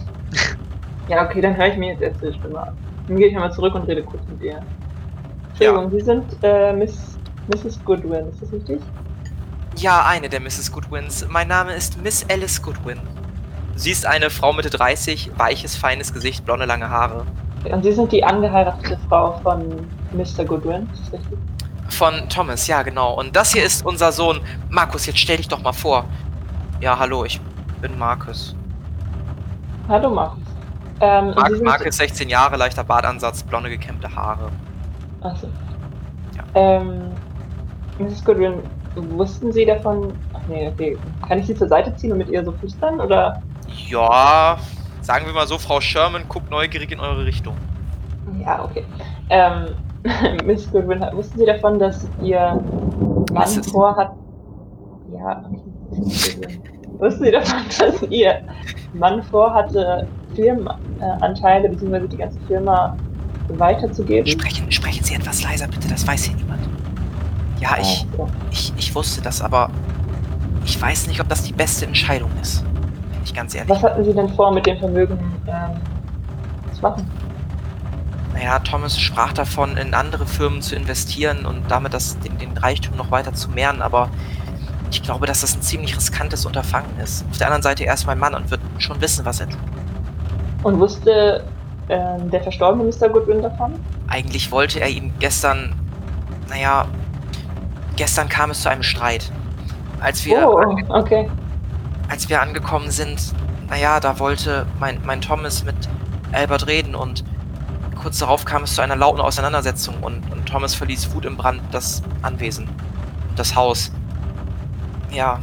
Ja, okay, dann höre ich mir jetzt erst die Stimme an. Dann gehe ich nochmal zurück und rede kurz mit ihr. Entschuldigung, Sie sind äh, Miss, Misses Goodwin, ist das richtig? Ja, eine der Misses Goodwins. Mein Name ist Miss Alice Goodwin. Sie ist eine Frau Mitte dreißig, weiches, feines Gesicht, blonde, lange Haare. Und Sie sind die angeheiratete Frau von Mister Goodwin, ist das richtig? Von Thomas, ja genau. Und das hier ist unser Sohn. Markus, jetzt stell dich doch mal vor. Ja, hallo, ich bin Markus. Hallo Markus. Ähm, und Mark, Sie sind- Markus, sechzehn Jahre, leichter Bartansatz, blonde gekämmte Haare. Achso. Ja. Ähm, Misses Goodwin, wussten Sie davon? Ach nee, okay. Kann ich Sie zur Seite ziehen und mit ihr so flüstern? Oder? Ja, sagen wir mal so, Frau Sherman guckt neugierig in eure Richtung. Ja, okay. Ähm, Miss Goodwin, wussten Sie davon, dass Ihr Mann Misses vorhat. Ja, okay. Misses Goodwin. Wussten Sie davon, dass Ihr Mann vorhatte, Firmenanteile bzw. die ganze Firma weiterzugeben? Sprechen, sprechen Sie etwas leiser, bitte, das weiß hier niemand. Ja, ich, Also, ich, ich wusste das, aber ich weiß nicht, ob das die beste Entscheidung ist. Bin ich ganz ehrlich. was hatten Sie denn vor, mit dem Vermögen ähm, zu machen? Naja, Thomas sprach davon, in andere Firmen zu investieren und damit das, den, den Reichtum noch weiter zu mehren, aber ich glaube, dass das ein ziemlich riskantes Unterfangen ist. Auf der anderen Seite er ist mein Mann und wird schon wissen, was er tut. Und wusste ähm, der verstorbene Mister Goodwin davon? Eigentlich wollte er ihm gestern, naja, gestern kam es zu einem Streit. Als wir, Oh, okay. als wir angekommen sind, naja, da wollte mein, mein Thomas mit Albert reden und kurz darauf kam es zu einer lauten Auseinandersetzung und, und Thomas verließ Wut im Brand das Anwesen, das Haus. Ja,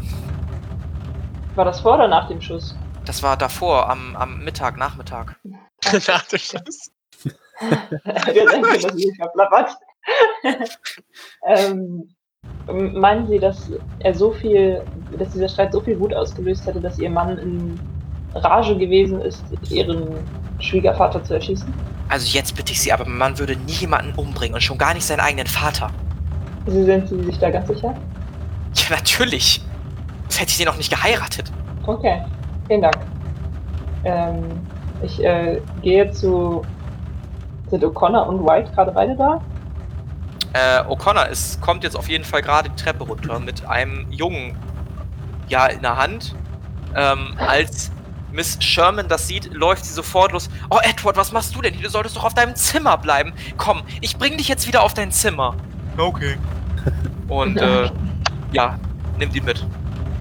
War das vor oder nach dem Schuss? das war davor, am, am Mittag, Nachmittag. Nach dem Schluss. Wir denken, dass sie sich verplappert. ähm, meinen Sie, dass er so viel, dass dieser Streit so viel Wut ausgelöst hätte, dass Ihr Mann in Rage gewesen ist, Ihren Schwiegervater zu erschießen? Also jetzt bitte ich Sie, aber man würde nie jemanden umbringen und schon gar nicht seinen eigenen Vater. Sie sind Sie sich da ganz sicher? Ja, natürlich. Das hätte ich sie noch nicht geheiratet. Okay, vielen Dank. Ähm, ich äh, gehe zu. Sind O'Connor und White gerade beide da? Äh, O'Connor ist, kommt jetzt auf jeden Fall gerade die Treppe runter mit einem Jungen, ja, in der Hand. Ähm, als Miss Sherman das sieht, läuft sie sofort los. Oh, Edward, was machst du denn hier? Du solltest doch auf deinem Zimmer bleiben. Komm, ich bring dich jetzt wieder auf dein Zimmer. Okay. Und, äh, ja, nimmt ihn mit.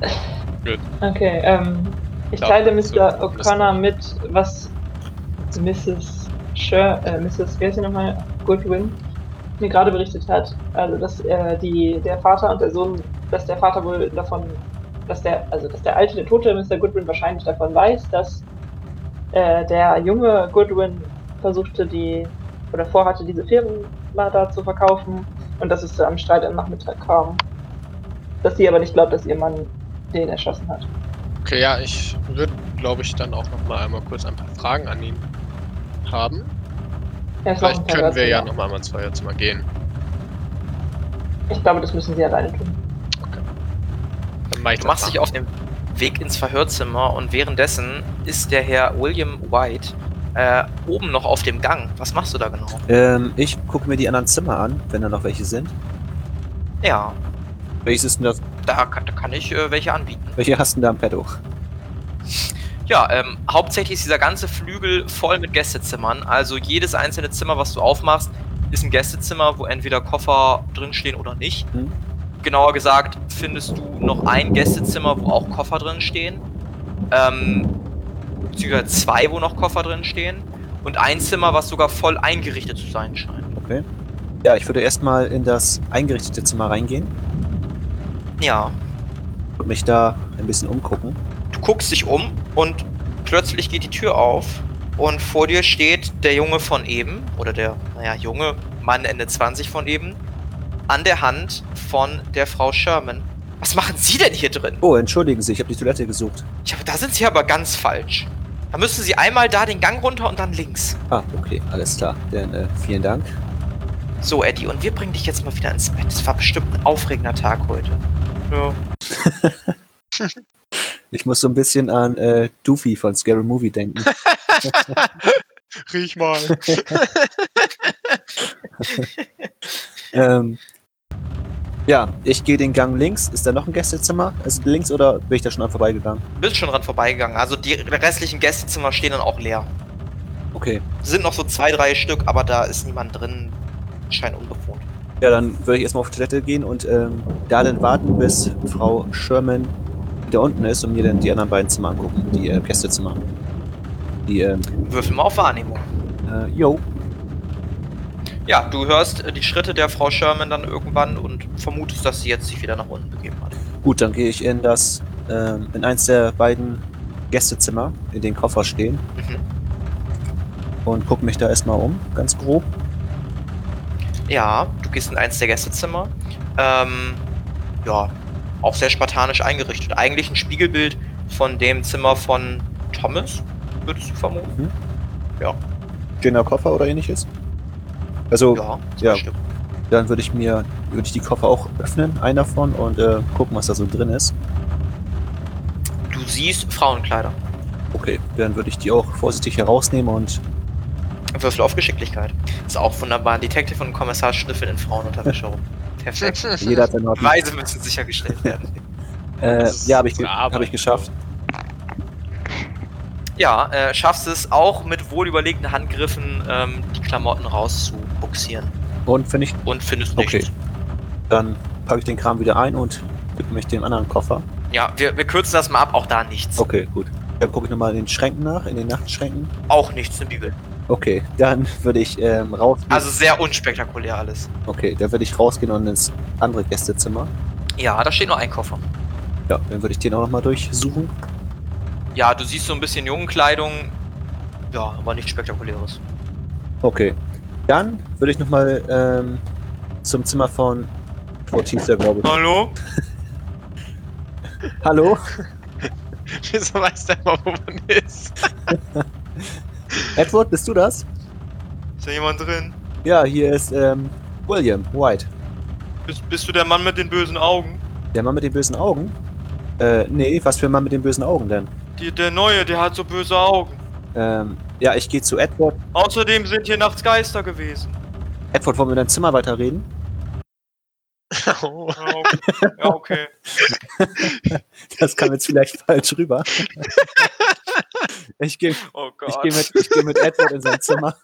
Okay, ähm, ich Ja, teile so, Mister das- O'Connor mit, was Misses Sher, äh, Misses, wer ist sie nochmal? Goodwin mir gerade berichtet hat. Also, dass äh, die, der Vater und der Sohn, dass der Vater wohl davon, dass der, also, dass der alte, der tote Mister Goodwin wahrscheinlich davon weiß, dass äh, der junge Goodwin versuchte, die, oder vorhatte, diese Firma da zu verkaufen und dass es zu einem Streit am Nachmittag kam. Dass sie aber nicht glaubt, dass ihr Mann den erschossen hat. Okay, ja, ich würde, glaube ich, dann auch noch mal einmal kurz ein paar Fragen an ihn haben. Ja, es war Vielleicht ein können wir ja Verhörzimmer. noch mal ins Feuerzimmer gehen. Ich glaube, das müssen sie alleine tun. Dann mach ich Du das machst mal. dich auf den Weg ins Verhörzimmer und währenddessen ist der Herr William White äh, oben noch auf dem Gang. Was machst du da genau? Ähm, ich gucke mir die anderen Zimmer an, wenn da noch welche sind. Ja, Welches ist denn das? da kann, da kann ich äh, welche anbieten. Welche hast du denn da im Petto? Ja, ähm, hauptsächlich ist dieser ganze Flügel voll mit Gästezimmern. Also jedes einzelne Zimmer, was du aufmachst, ist ein Gästezimmer, wo entweder Koffer drinstehen oder nicht. Hm? Genauer gesagt findest du noch ein Gästezimmer, wo auch Koffer drin stehen. Ähm, beziehungsweise zwei, wo noch Koffer drin stehen. Und ein Zimmer, was sogar voll eingerichtet zu sein scheint. Okay. Ja, ich würde erstmal in das eingerichtete Zimmer reingehen Ja, und mich da ein bisschen umgucken. du guckst dich um und plötzlich geht die Tür auf und vor dir steht der Junge von eben, oder der, naja, junge Mann Ende zwanzig von eben, an der Hand von der Frau Sherman. Was machen Sie denn hier drin? Oh, entschuldigen Sie, ich habe die Toilette gesucht. Ja, da sind Sie aber ganz falsch. Da müssen Sie einmal da den Gang runter und dann links. Ah, okay, alles klar. Dann äh, vielen Dank. So, Eddie, und wir bringen dich jetzt mal wieder ins Bett. Es war bestimmt ein aufregender Tag heute. Ja. Ich muss so ein bisschen an äh, Doofy von Scary Movie denken. Riech mal. ähm, ja, ich gehe den Gang links. Ist da noch ein Gästezimmer? Also links oder bin ich da schon an vorbeigegangen? Du bist schon dran vorbeigegangen. Also die restlichen Gästezimmer stehen dann auch leer. Okay. Sind noch so zwei, drei Stück, aber da ist niemand drin. Scheint unbewohnt. Ja, dann würde ich erstmal auf die Toilette gehen und ähm, da dann warten, bis Frau Sherman wieder unten ist und mir dann die anderen beiden Zimmer angucken. Die äh, Gästezimmer. Die, ähm, Würfel mal auf Wahrnehmung. äh, yo. Ja, du hörst äh, die Schritte der Frau Sherman dann irgendwann und vermutest, dass sie jetzt sich wieder nach unten begeben hat. Gut, dann gehe ich in das, ähm, in eins der beiden Gästezimmer, in den Koffer stehen Mhm. und gucke mich da erstmal um, ganz grob. Ja, du gehst in eins der Gästezimmer. Ähm, ja, auch sehr spartanisch eingerichtet. Eigentlich ein Spiegelbild von dem Zimmer von Thomas, würdest du vermuten? Schöner Koffer oder ähnliches. Also, Ja, zum ja. Stück. dann würde ich mir, würde ich die Koffer auch öffnen, einen davon, und äh, gucken, was da so drin ist. Du siehst Frauenkleider. Okay, dann würde ich die auch vorsichtig herausnehmen und Würfel auf Geschicklichkeit. Ist auch wunderbar. Detective und Kommissar schnüffeln in Frauenunterwäsche rum. Perfekt. jeder hat dann noch. Beweise müssen sichergestellt werden. Äh, Das ist ja, habe ich, ge- unsere Arbeit. hab ich geschafft. Ja, äh, schaffst es auch mit wohlüberlegten Handgriffen, ähm, die Klamotten rauszubuxieren. Und finde ich, Und findest okay. nichts. Dann packe ich den Kram wieder ein und gebe mich dem anderen Koffer. Ja, wir, wir kürzen das mal ab, auch da nichts. Okay, gut. Dann gucke ich nochmal in den Schränken nach, in den Nachtschränken. Auch nichts im Bibel. Okay, dann würde ich ähm, rausgehen. Also sehr unspektakulär alles. Okay, dann würde ich rausgehen und ins andere Gästezimmer. Ja, da steht noch ein Koffer. Ja, dann würde ich den auch nochmal durchsuchen. Ja, du siehst so ein bisschen Jungenkleidung. Ja, aber nichts Spektakuläres. Okay. Dann würde ich nochmal ähm, zum Zimmer von Bautista, glaube ich. Hallo? Hallo? Wieso weiß der immer, wo man ist? Edward, bist du das? Ist da jemand drin? Ja, hier ist ähm, William White. Bist, bist du der Mann mit den bösen Augen? Der Mann mit den bösen Augen? Äh, nee, was für ein Mann mit den bösen Augen denn? Die, der Neue, der hat so böse Augen. Ähm, ja, ich gehe zu Edward. Außerdem sind hier nachts Geister gewesen. Edward, wollen wir in deinem Zimmer weiterreden? Oh. Ja, okay. Ja, okay. Das kam jetzt vielleicht falsch rüber. Ich gehe Oh ich Gott. geh mit, ich geh mit Edward in sein Zimmer.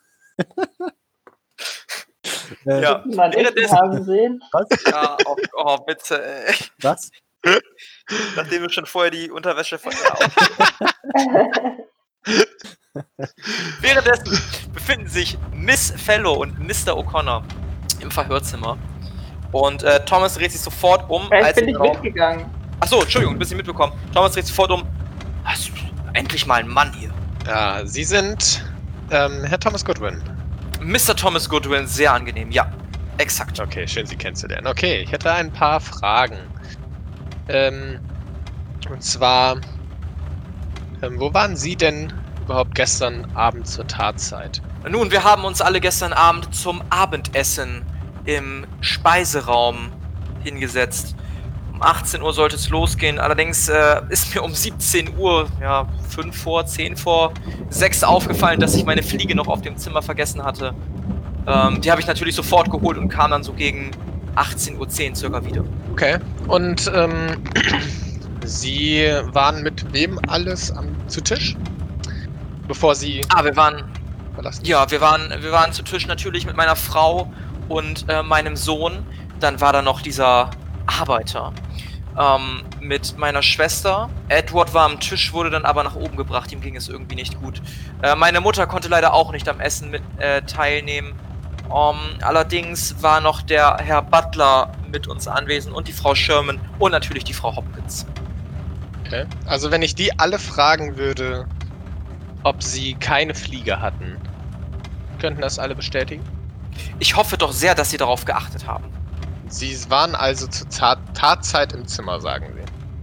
äh, Ja. Mal einen echten Währenddessen- Hasen sehen. Was? Ja, oh, oh bitte, ey. Was? Nachdem wir schon vorher die Unterwäsche von ihr Währenddessen befinden sich Miss Fellow und Mister O'Connor im Verhörzimmer. Und äh, Thomas dreht sich sofort um. Vielleicht bin sie ich drauf- mitgegangen. Achso, Entschuldigung, ein bisschen mitbekommen. Thomas dreht sich sofort um. Was? Endlich mal ein Mann hier. Ja, Sie sind ähm, Herr Thomas Goodwin. Mister Thomas Goodwin, sehr angenehm, ja. Exakt. Okay, schön, Sie kennenzulernen. Okay, ich hätte ein paar Fragen. Ähm, und zwar, ähm, wo waren Sie denn überhaupt gestern Abend zur Tatzeit? Nun, wir haben uns alle gestern Abend zum Abendessen im Speiseraum hingesetzt. Um achtzehn Uhr sollte es losgehen, allerdings äh, ist mir um siebzehn Uhr, ja, fünf vor, zehn vor, sechs aufgefallen, dass ich meine Fliege noch auf dem Zimmer vergessen hatte. Ähm, die habe ich natürlich sofort geholt und kam dann so gegen achtzehn Uhr zehn circa wieder. Okay, und ähm, Sie waren mit wem alles am, zu Tisch? Bevor Sie Ah, wir waren, verlassen? ja, wir waren, wir waren zu Tisch natürlich mit meiner Frau und äh, meinem Sohn. Dann war da noch dieser Arbeiter ähm, mit meiner Schwester. Edward war am Tisch, wurde dann aber nach oben gebracht. Ihm ging es irgendwie nicht gut. Äh, meine Mutter konnte leider auch nicht am Essen mit äh, teilnehmen. Um, allerdings war noch der Herr Butler mit uns anwesend und die Frau Sherman und natürlich die Frau Hopkins. Okay. Also wenn ich die alle fragen würde, ob sie keine Fliege hatten, könnten das alle bestätigen? Ich hoffe doch sehr, dass Sie darauf geachtet haben. Sie waren also zur Tat Tatzeit im Zimmer, sagen Sie.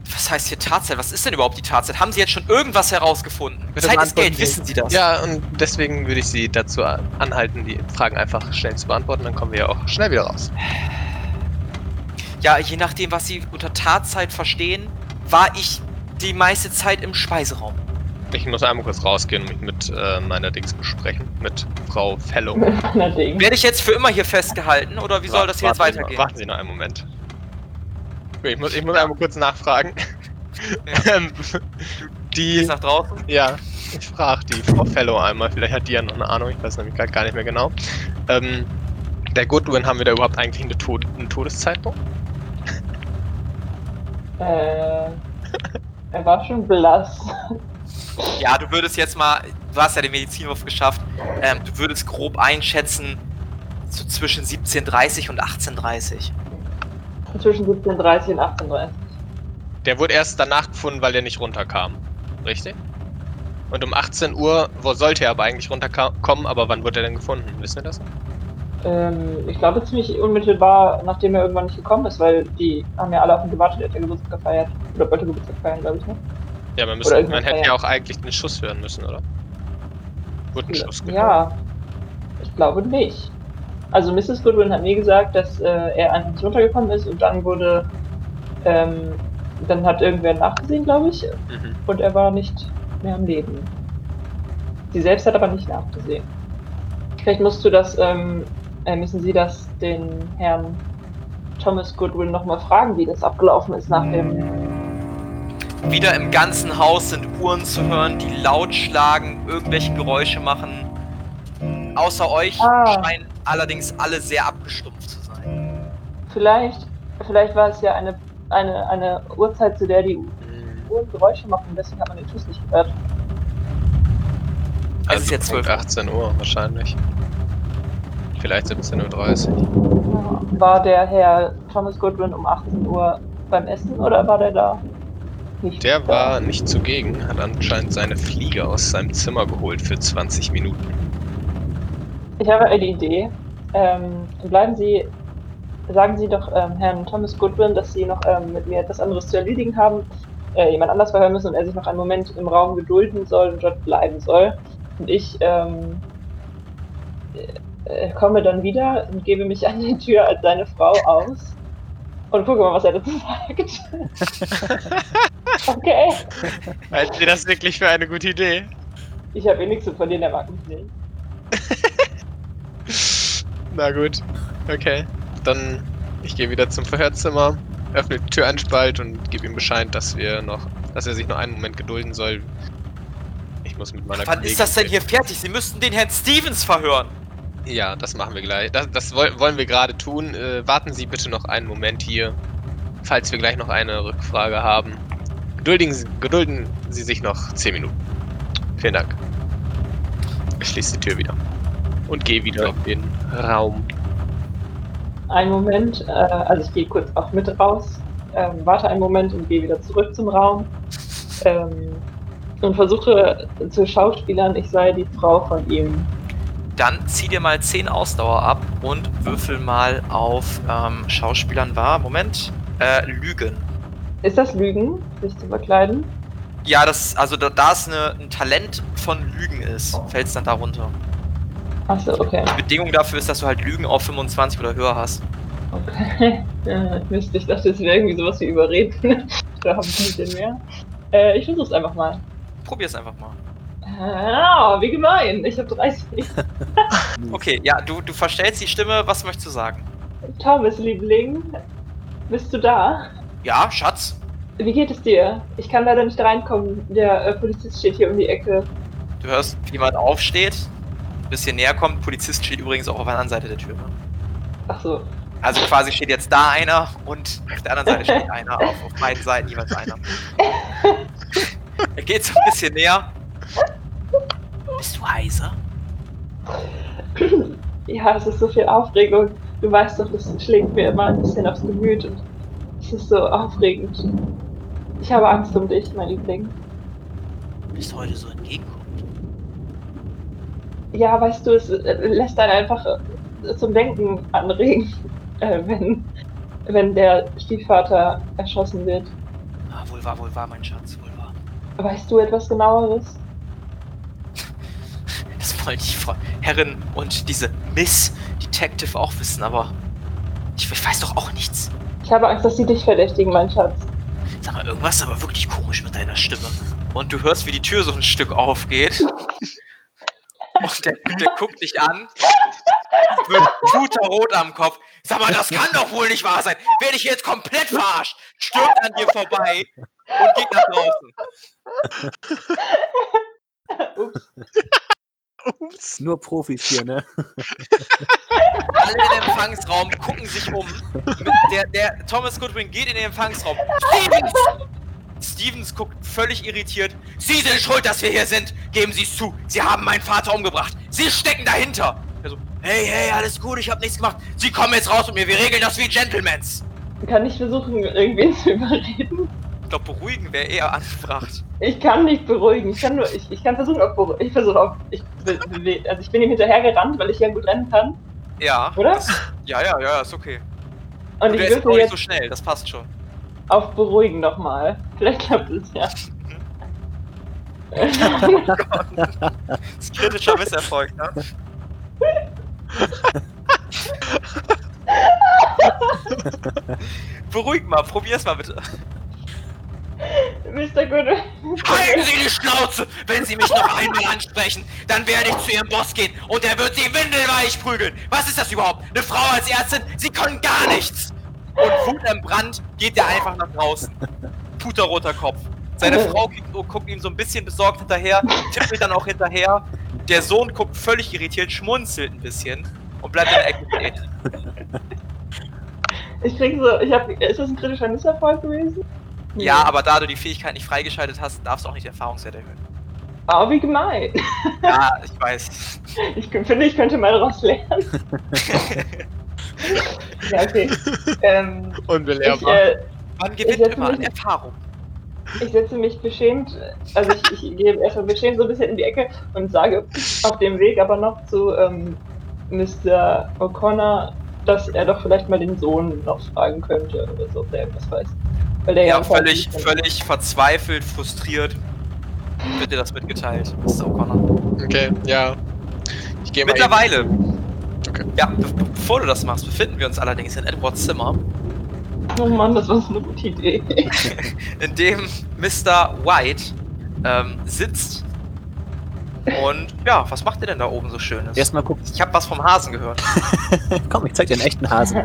Was heißt hier Tatzeit? Was ist denn überhaupt die Tatzeit? Haben Sie jetzt schon irgendwas herausgefunden? Bitte Zeit ist beantworten Geld, Sie- wissen Sie das? Ja, und deswegen würde ich Sie dazu anhalten, die Fragen einfach schnell zu beantworten, dann kommen wir ja auch schnell wieder raus. Ja, je nachdem, was Sie unter Tatzeit verstehen, war ich die meiste Zeit im Speiseraum. Ich muss einmal kurz rausgehen und mich mit äh, meiner Dings besprechen, mit Frau Fellow. Allerdings. Werde ich jetzt für immer hier festgehalten oder wie soll das hier jetzt Warten Sie weitergehen? noch- Warten Sie noch einen Moment. Okay, ich muss, ich muss einmal kurz nachfragen. Ähm, die, Gehst nach draußen? ja, ich frage die Frau Fellow einmal, vielleicht hat die ja noch eine Ahnung, ich weiß nämlich gerade gar nicht mehr genau. Ähm, der Goodwin, haben wir da überhaupt eigentlich eine Tod einen Todeszeitpunkt? Äh, er war schon blass. Ja, du würdest jetzt mal, du hast ja den Medizinwurf geschafft, ähm, du würdest grob einschätzen, so zwischen siebzehn Uhr dreißig und achtzehn Uhr dreißig. Zwischen siebzehn Uhr dreißig und achtzehn Uhr dreißig. Der wurde erst danach gefunden, weil der nicht runterkam. Richtig? Und um achtzehn Uhr, wo sollte er aber eigentlich runterkommen, aber wann wurde er denn gefunden? Wissen wir das? Ähm, ich glaube ziemlich unmittelbar, nachdem er irgendwann nicht gekommen ist, weil die haben ja alle auf ihn gewartet, er hat ja Geburtstag gefeiert. Oder wollte Geburtstag feiern, glaube ich, ne? Ja, man, Oder müsste, irgendwas man hätte feiern. ja auch eigentlich einen Schuss hören müssen, oder? Wurde ein Schuss gehört? Ja, ich glaube nicht. Also Misses Goodwin hat mir gesagt, dass äh, er einfach nicht runtergekommen ist und dann wurde, ähm, dann hat irgendwer nachgesehen, glaube ich, Mhm. und er war nicht mehr am Leben. Sie selbst hat aber nicht nachgesehen. Vielleicht musst du das, ähm, äh, müssen Sie das den Herrn Thomas Goodwin nochmal fragen, wie das abgelaufen ist nach dem... Wieder im ganzen Haus sind Uhren zu hören, die laut schlagen, irgendwelche Geräusche machen. Außer euch Ah. scheinen allerdings alle sehr abgestumpft zu sein. Vielleicht, vielleicht war es ja eine, eine, eine Uhrzeit, zu der die Mhm. Uhren Geräusche machen, deswegen hat man den Schuss nicht gehört. Es ist jetzt Punkt zwölf Uhr. achtzehn Uhr wahrscheinlich. Vielleicht siebzehn Uhr dreißig. War der Herr Thomas Goodwin um achtzehn Uhr beim Essen oder war der da? Nicht Der da? war nicht zugegen, hat anscheinend seine Fliege aus seinem Zimmer geholt für zwanzig Minuten. Ich habe eine Idee. Ähm, bleiben Sie, sagen Sie doch ähm, Herrn Thomas Goodwin, dass Sie noch ähm, mit mir etwas anderes zu erledigen haben, äh, jemand anders verhören müssen und er sich noch einen Moment im Raum gedulden soll und dort bleiben soll. Und ich ähm, äh, komme dann wieder und gebe mich an die Tür als seine Frau aus und gucke mal, was er dazu sagt. Okay. Halten Sie das wirklich für eine gute Idee? Ich habe eh nichts zu verlieren, er mag mich nicht. Na gut, okay. Dann ich gehe wieder zum Verhörzimmer, öffne die Tür einen Spalt und gebe ihm Bescheid, dass wir noch, dass er sich noch einen Moment gedulden soll. Ich muss mit meiner Wann Kollegin ist das denn reden. hier fertig? Sie müssten den Herrn Stevens verhören. Ja, das machen wir gleich. Das, das woll- wollen wir gerade tun. Äh, warten Sie bitte noch einen Moment hier, falls wir gleich noch eine Rückfrage haben. Geduldigen Sie, gedulden Sie sich noch zehn Minuten. Vielen Dank. Ich schließe die Tür wieder und gehe wieder in den Raum. Einen Moment, äh, also ich gehe kurz auch mit raus, ähm, warte einen Moment und gehe wieder zurück zum Raum ähm, und versuche zu schauspielern, ich sei die Frau von ihm. Dann zieh dir mal zehn Ausdauer ab und würfel mal auf ähm, Schauspielern war. Moment. Äh, Lügen. Ist das Lügen, sich zu verkleiden? Ja, das, also da, da es eine, ein Talent von Lügen ist, fällt es dann darunter. Achso, okay. Die Bedingung dafür ist, dass du halt Lügen auf fünfundzwanzig oder höher hast. Okay. Ja, Mist, ich dachte, es wäre irgendwie sowas wie Überreden. Da habe ich ein bisschen mehr. Äh, ich versuch's einfach mal. Probier's einfach mal. Ah, wie gemein. Ich habe dreißig. Okay, ja, du, du verstellst die Stimme. Was möchtest du sagen? Thomas, Liebling, bist du da? Ja, Schatz. Wie geht es dir? Ich kann leider nicht reinkommen. Der äh, Polizist steht hier um die Ecke. Du hörst, wie jemand aufsteht, ein bisschen näher kommt. Polizist steht übrigens auch auf der anderen Seite der Tür. Ne? Ach so. Also quasi steht jetzt da einer und auf der anderen Seite steht einer. Auf, auf beiden Seiten jeweils einer. Er geht so ein bisschen näher. Bist du heiser? Ja, es ist so viel Aufregung. Du weißt doch, das schlägt mir immer ein bisschen aufs Gemüt und es ist so aufregend. Ich habe Angst um dich, mein Liebling. Bist du heute so entgegenkommend? Ja, weißt du, es äh, lässt einen einfach äh, zum Denken anregen, äh, wenn, wenn der Stiefvater erschossen wird. Ah, wohl wahr, wohl wahr, mein Schatz, wohl wahr. Weißt du etwas genaueres? Das wollen die Frau Herrin und diese Miss Detective auch wissen, aber ich, ich weiß doch auch nichts. Ich habe Angst, dass sie dich verdächtigen, mein Schatz. Sag mal, irgendwas ist aber wirklich komisch mit deiner Stimme. Und du hörst, wie die Tür so ein Stück aufgeht. Und der, der guckt dich an, wird puterrot am Kopf. Sag mal, das kann doch wohl nicht wahr sein. Werde ich jetzt komplett verarscht? Stürmt an dir vorbei und geht nach draußen. Ups. Ups. Nur Profis hier, ne? Alle in den Empfangsraum gucken sich um. Der, der Thomas Goodwin geht in den Empfangsraum. Stevens! Stevens guckt völlig irritiert. Sie sind schuld, dass wir hier sind. Geben Sie es zu. Sie haben meinen Vater umgebracht. Sie stecken dahinter. Er so, hey, hey, alles gut, ich habe nichts gemacht. Sie kommen jetzt raus mit mir. Wir regeln das wie Gentlemans. Kann ich versuchen, irgendwen zu überreden? Ich glaube, beruhigen wäre eher angebracht. Ich kann nicht beruhigen. Ich kann nur, ich, ich kann versuchen, auf beruhigen. Ich versuche auf, ich, will- also ich bin ihm hinterher gerannt, weil ich ja gut rennen kann, Ja. oder? Das, ja, ja, ja, ist okay. Und Und ich der ist auch würfel nicht jetzt so schnell, das passt schon. auf beruhigen nochmal. Vielleicht klappt es ja. Das ist kritischer Misserfolg, ne? Beruhig mal, probier's mal bitte. Mister Goodwin. Halten Sie die Schnauze! Wenn Sie mich noch einmal ansprechen, dann werde ich zu Ihrem Boss gehen und er wird Sie windelweich prügeln. Was ist das überhaupt? Eine Frau als Ärztin? Sie können gar nichts! Und wutentbrannt geht er einfach nach draußen. Puterroter Kopf. Seine Frau guckt, guckt ihm so ein bisschen besorgt hinterher, tippt mir dann auch hinterher. Der Sohn guckt völlig irritiert, schmunzelt ein bisschen und bleibt in der Ecke stehen. Ich krieg so, ich hab, ist das ein kritischer Misserfolg gewesen? Ja, aber da du die Fähigkeit nicht freigeschaltet hast, darfst du auch nicht den Erfahrungswert erhöhen. Oh, wie gemein. Ja, ich weiß. Ich k- finde, ich könnte mal daraus lernen. Ja, okay. Ähm, ich, Unbelehrbar. äh, Man Ich gewinnt setze immer an mich- Erfahrung. ich setze mich beschämt, also ich, ich gehe erstmal beschämt so ein bisschen in die Ecke und sage auf dem Weg aber noch zu ähm, Mister O'Connor, dass er doch vielleicht mal den Sohn noch fragen könnte oder so, ob der irgendwas weiß. Weil der Ja, anscheinend völlig, nicht- völlig verzweifelt, frustriert wird dir das mitgeteilt, Mister O'Connor. Okay, ja. Ich gehe mal eben- Mittlerweile, Okay. ja, be bevor du das machst, befinden wir uns allerdings in Edwards Zimmer, Oh Mann, das war so eine gute Idee. in dem Mister White ähm, sitzt. Und ja, was macht ihr denn da oben so Schönes? Erstmal guck. Ich habe was vom Hasen gehört. Komm, ich zeig dir einen echten Hasen.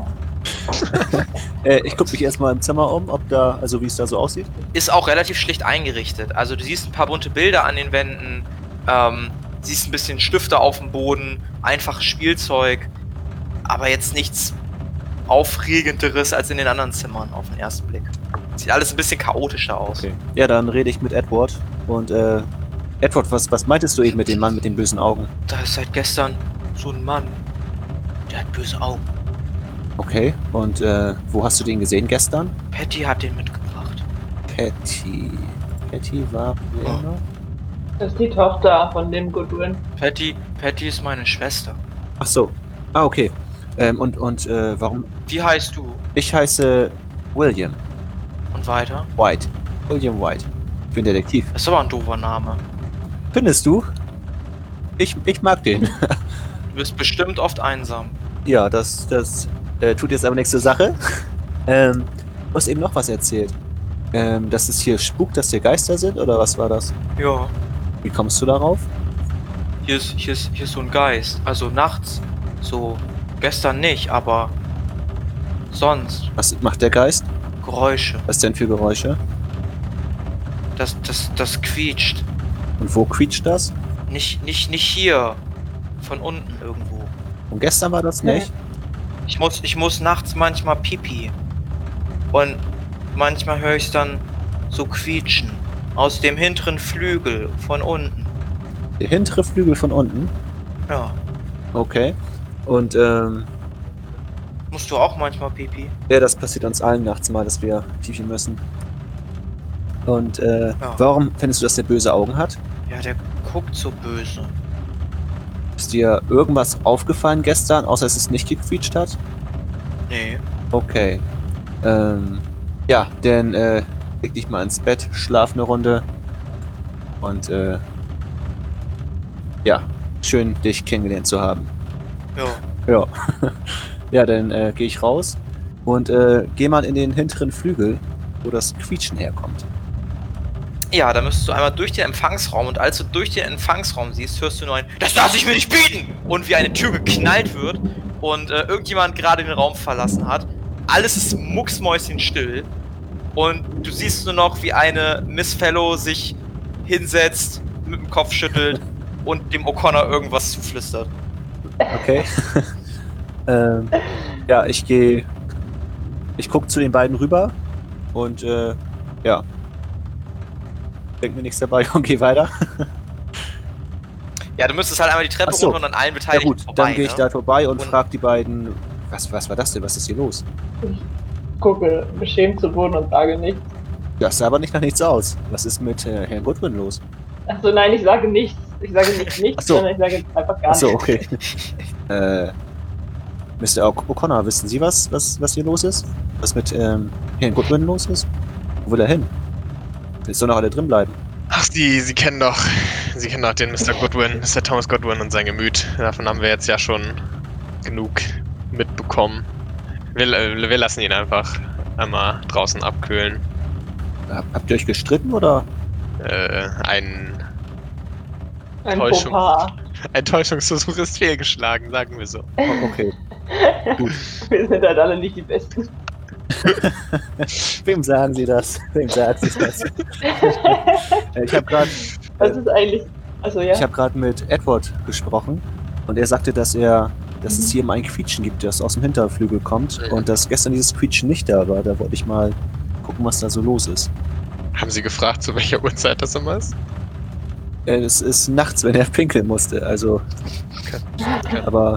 äh, ich guck mich erstmal im Zimmer um, ob da, also wie es da so aussieht. Ist auch relativ schlicht eingerichtet. Also du siehst ein paar bunte Bilder an den Wänden, ähm, siehst ein bisschen Stifte auf dem Boden, einfaches Spielzeug, aber jetzt nichts Aufregenderes als in den anderen Zimmern auf den ersten Blick. Sieht alles ein bisschen chaotischer aus. Okay. Ja, dann rede ich mit Edward. Und äh, Edward, was, was meintest du eben mit dem Mann mit den bösen Augen? Da ist seit gestern so ein Mann, der hat böse Augen. Okay. Und äh, wo hast du den gesehen gestern? Patty hat den mitgebracht. Patty. Patty war. wer Oh. noch? Das ist die Tochter von dem Goodwin. Patty, Patty ist meine Schwester. Ach so. Ah, okay. Ähm, und und äh, warum? Wie heißt du? Ich heiße William Und weiter? White. William White. Ich bin Detektiv. Das ist aber ein doofer Name. Findest du? Ich, ich mag den. Du bist bestimmt oft einsam. Ja, das, das äh, tut jetzt aber nichts zur Sache. ähm, du hast eben noch was erzählt. Ähm, dass es hier spukt, dass hier Geister sind, oder was war das? Ja, Wie kommst du darauf? hier ist, hier ist, hier ist so ein Geist. Also nachts. So, gestern nicht, aber sonst. Was macht der Geist? Geräusche. Was denn für Geräusche? Das, das, das quietscht. Und wo quietscht das? Nicht, nicht, nicht hier. Von unten irgendwo. Und gestern war das nicht? Ich muss, ich muss nachts manchmal pipi. Und manchmal höre ich es dann so quietschen. Aus dem hinteren Flügel von unten. Der hintere Flügel von unten? Ja. Okay. Und ähm, Musst du auch manchmal pipi? ja, das passiert uns allen nachts mal, dass wir pipi müssen. Und äh, Ja. warum findest du, dass der böse Augen hat? Ja, der guckt so böse. Ist dir irgendwas aufgefallen gestern, außer dass es nicht gequietscht hat? Nee. Okay. Ähm, ja, denn äh, leg dich mal ins Bett, schlaf eine Runde. Und äh, ja, schön dich kennengelernt zu haben. Ja. Ja. Ja, dann äh, gehe ich raus und äh, gehe mal in den hinteren Flügel, wo das Quietschen herkommt. Ja, da müsstest du einmal durch den Empfangsraum und als du durch den Empfangsraum siehst, hörst du nur ein "Das lasse ich mir nicht bieten!" und wie eine Tür geknallt wird und äh, irgendjemand gerade den Raum verlassen hat. Alles ist mucksmäuschenstill und du siehst nur noch, wie eine Miss Fellow sich hinsetzt, mit dem Kopf schüttelt und dem O'Connor irgendwas zuflüstert. Okay. ähm, ja, ich gehe. Ich gucke zu den beiden rüber und äh, ja. Denk mir nichts dabei und geh weiter. Ja, du müsstest halt einmal die Treppe Ach so. runter und an allen Ja Beteiligten gut, vorbei. dann gehe ich ne? da vorbei und, Und- frag die beiden. Was, was war das denn? Was ist hier los? Ich gucke beschämt zu Boden und sage nichts. Das sah aber nicht nach nichts aus. Was ist mit äh, Herrn Goodwin los? Achso, nein, ich sage nichts. Ich sage nicht nichts, Ach so. sondern ich sage einfach gar Achso, nichts. okay. äh, Mister O- O'Connor, wissen Sie was, was, was hier los ist? Was mit ähm, Herrn Goodwin los ist? Wo will er hin? Willst du noch alle drin bleiben? Ach, Sie, Sie kennen doch, Sie kennen doch den Mister Goodwin, Mister Thomas Goodwin und sein Gemüt. Davon haben wir jetzt ja schon genug mitbekommen. Wir, äh, wir lassen ihn einfach einmal draußen abkühlen. Hab, habt ihr euch gestritten oder? Äh, ein, Ein Täuschung. Fauxpas. ein Täuschungsversuch ist fehlgeschlagen, sagen wir so. Oh, okay. Gut. Wir sind halt alle nicht die Besten. Wem sagen Sie das? Wem sagen Sie das? Äh, ich habe gerade Was ist eigentlich. Also ja. ich habe gerade mit Edward gesprochen und er sagte, dass er, dass es hier immer ein Quietschen gibt, das aus dem Hinterflügel kommt Mhm. und dass gestern dieses Quietschen nicht da war. Da wollte ich mal gucken, was da so los ist. Haben Sie gefragt, zu welcher Uhrzeit das immer ist? Äh, Es ist nachts, wenn er pinkeln musste. Also, Okay. aber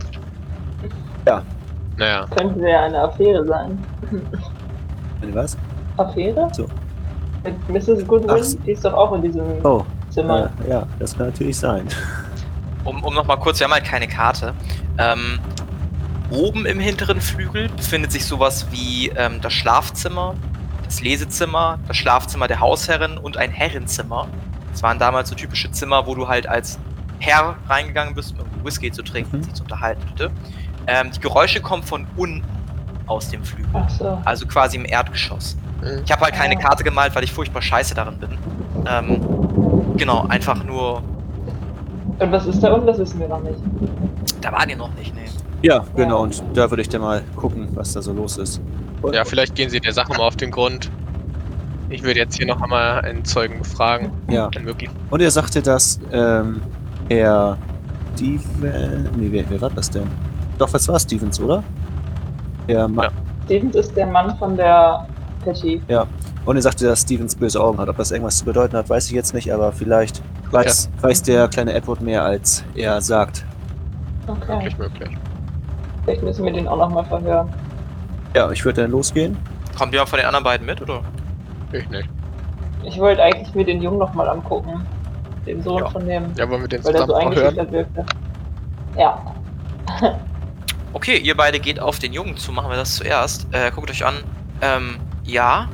Naja, Könnte ja eine Affäre sein. wenn was? Affäre? So. Mit Misses Goodwin? Ach so. Die ist doch auch in diesem Oh, Zimmer. äh, ja, das kann natürlich sein. Um, um nochmal kurz, wir haben halt keine Karte. Ähm, oben im hinteren Flügel befindet sich sowas wie ähm, das Schlafzimmer, das Lesezimmer, das Schlafzimmer der Hausherrin und ein Herrenzimmer. Das waren damals so typische Zimmer, wo du halt als Herr reingegangen bist, um irgendwie Whisky zu trinken, Mhm. sich zu unterhalten. Bitte. Ähm, die Geräusche kommen von unten aus dem Flügel, Ach so. also quasi im Erdgeschoss. hm, Ich habe halt keine Ja. Karte gemalt, weil ich furchtbar scheiße darin bin. Ähm, genau, einfach nur, Und was ist da unten? Das wissen wir noch nicht. da waren die noch nicht, ne. Ja, genau, und da würde ich dann mal gucken, was da so los ist. Und, ja, vielleicht gehen Sie der Sache mal auf den Grund. Ich würde jetzt hier noch einmal einen Zeugen befragen, ja. wenn möglich. Und er sagte, dass ähm, Herr Steven. Nee, wer, wer war das denn? Doch, was war Stevens, oder? Der Ma Ja. Stevens ist der Mann von der Patty. Und er sagte, dass Stevens böse Augen hat. Ob das irgendwas zu bedeuten hat, weiß ich jetzt nicht, aber vielleicht weiß, weiß der kleine Edward mehr, als er sagt. Okay. Möglich, möglich. Vielleicht müssen wir den auch nochmal verhören. Ja, ich würde dann losgehen. Kommt jemand von den anderen beiden mit, oder? Ich nicht. Ich wollte eigentlich mir den Jungen nochmal angucken. Den Sohn Ja. von dem. Ja, wollen wir den Weil der so zusammen verhören? eingeschüchtert wirkte. Ja. Okay, ihr beide geht auf den Jungen zu, machen wir das zuerst. Äh, guckt euch an. Ähm, ja.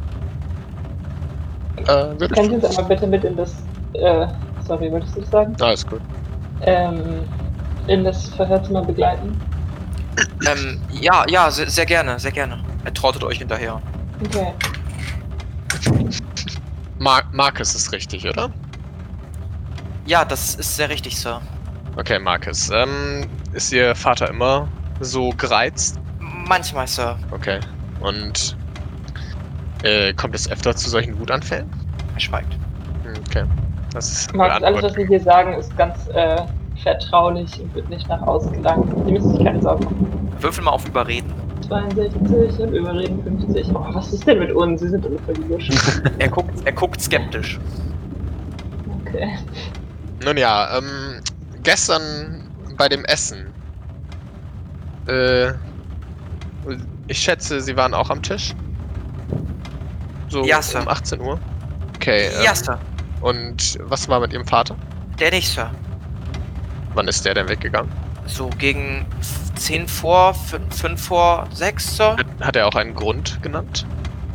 Äh, würde Können Sie ich. uns einmal bitte mit in das. Äh, sorry, wolltest du das sagen? Alles gut. Ähm, in das Verhörzimmer begleiten? Ähm, ja, ja, sehr, sehr gerne, sehr gerne. Er trottet euch hinterher. Okay. Mar Marcus ist richtig, oder? Ja, das ist sehr richtig, Sir. Okay, Marcus. Ähm, ist Ihr Vater immer so gereizt? Manchmal, Sir. Okay. Und äh, kommt es öfter zu solchen Wutanfällen? Er schweigt. Hm, okay. Das ist eine Markus, alles, Antwort. was wir hier sagen, ist ganz äh, vertraulich und wird nicht nach außen gelangt. Sie müssen sich keine Sorgen machen. Würfel mal auf Überreden. zweiundsechzig und Überreden fünfzig. Oh, was ist denn mit uns? Sie sind alle voll die Burschen. Er guckt, er guckt skeptisch. Okay. Nun ja, ähm, gestern bei dem Essen. Äh, ich schätze, Sie waren auch am Tisch? So Ja, Sir. um achtzehn Uhr? Okay. Ja, Ähm, Sir. und was war mit Ihrem Vater? Der nicht, Sir. Wann ist der denn weggegangen? So gegen zehn vor, fünf vor sechs, Sir. Hat er auch einen Grund genannt?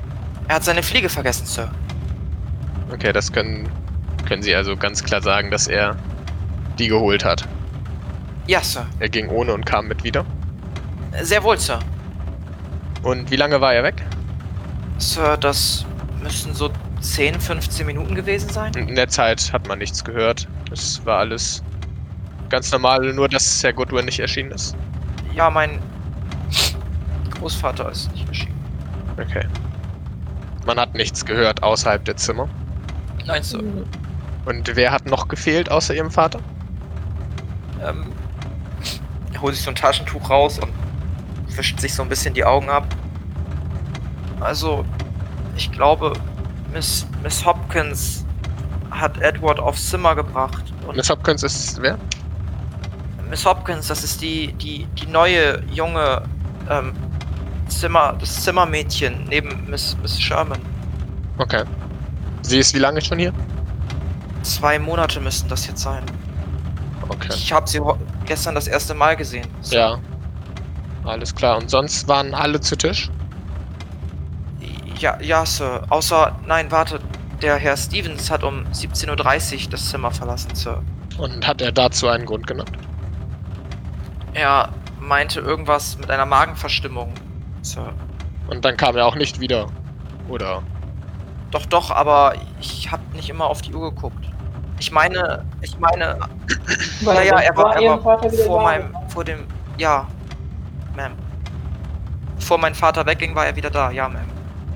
Er hat seine Fliege vergessen, Sir. Okay, das können, können Sie also ganz klar sagen, dass er die geholt hat. Ja, Sir. Er ging ohne und kam mit wieder. Sehr wohl, Sir. Und wie lange war er weg? Sir, das müssten so zehn, fünfzehn Minuten gewesen sein. In der Zeit hat man nichts gehört. Es war alles ganz normal, nur dass Herr Goodwin nicht erschienen ist. Ja, mein Großvater ist nicht erschienen. Okay. Man hat nichts gehört außerhalb der Zimmer. Nein, Sir. Und wer hat noch gefehlt außer Ihrem Vater? Ähm, er holt sich so ein Taschentuch raus und wischt sich so ein bisschen die Augen ab. Also, ich glaube, Miss, Miss Hopkins hat Edward aufs Zimmer gebracht. Und Miss Hopkins ist wer? Miss Hopkins, das ist die, die, die neue, junge, ähm, Zimmer, das Zimmermädchen neben Miss, Miss Sherman. Okay. Sie ist wie lange schon hier? Zwei Monate müssten das jetzt sein. Okay. Ich habe sie ho- gestern das erste Mal gesehen. So. Ja. Alles klar. Und sonst waren alle zu Tisch? Ja, ja, Sir. Außer, nein, warte. Der Herr Stevens hat um siebzehn Uhr dreißig das Zimmer verlassen, Sir. Und hat er dazu einen Grund genannt? Er meinte irgendwas mit einer Magenverstimmung, Sir. Und dann kam er auch nicht wieder. Oder? Doch, doch, aber ich habe nicht immer auf die Uhr geguckt. Ich meine, ich meine, Weil ja, ja, das er war, er Ihrem war Vater wieder vor da, meinem, oder? vor dem, ja, Ma'am. Bevor mein Vater wegging, war er wieder da, ja, Ma'am.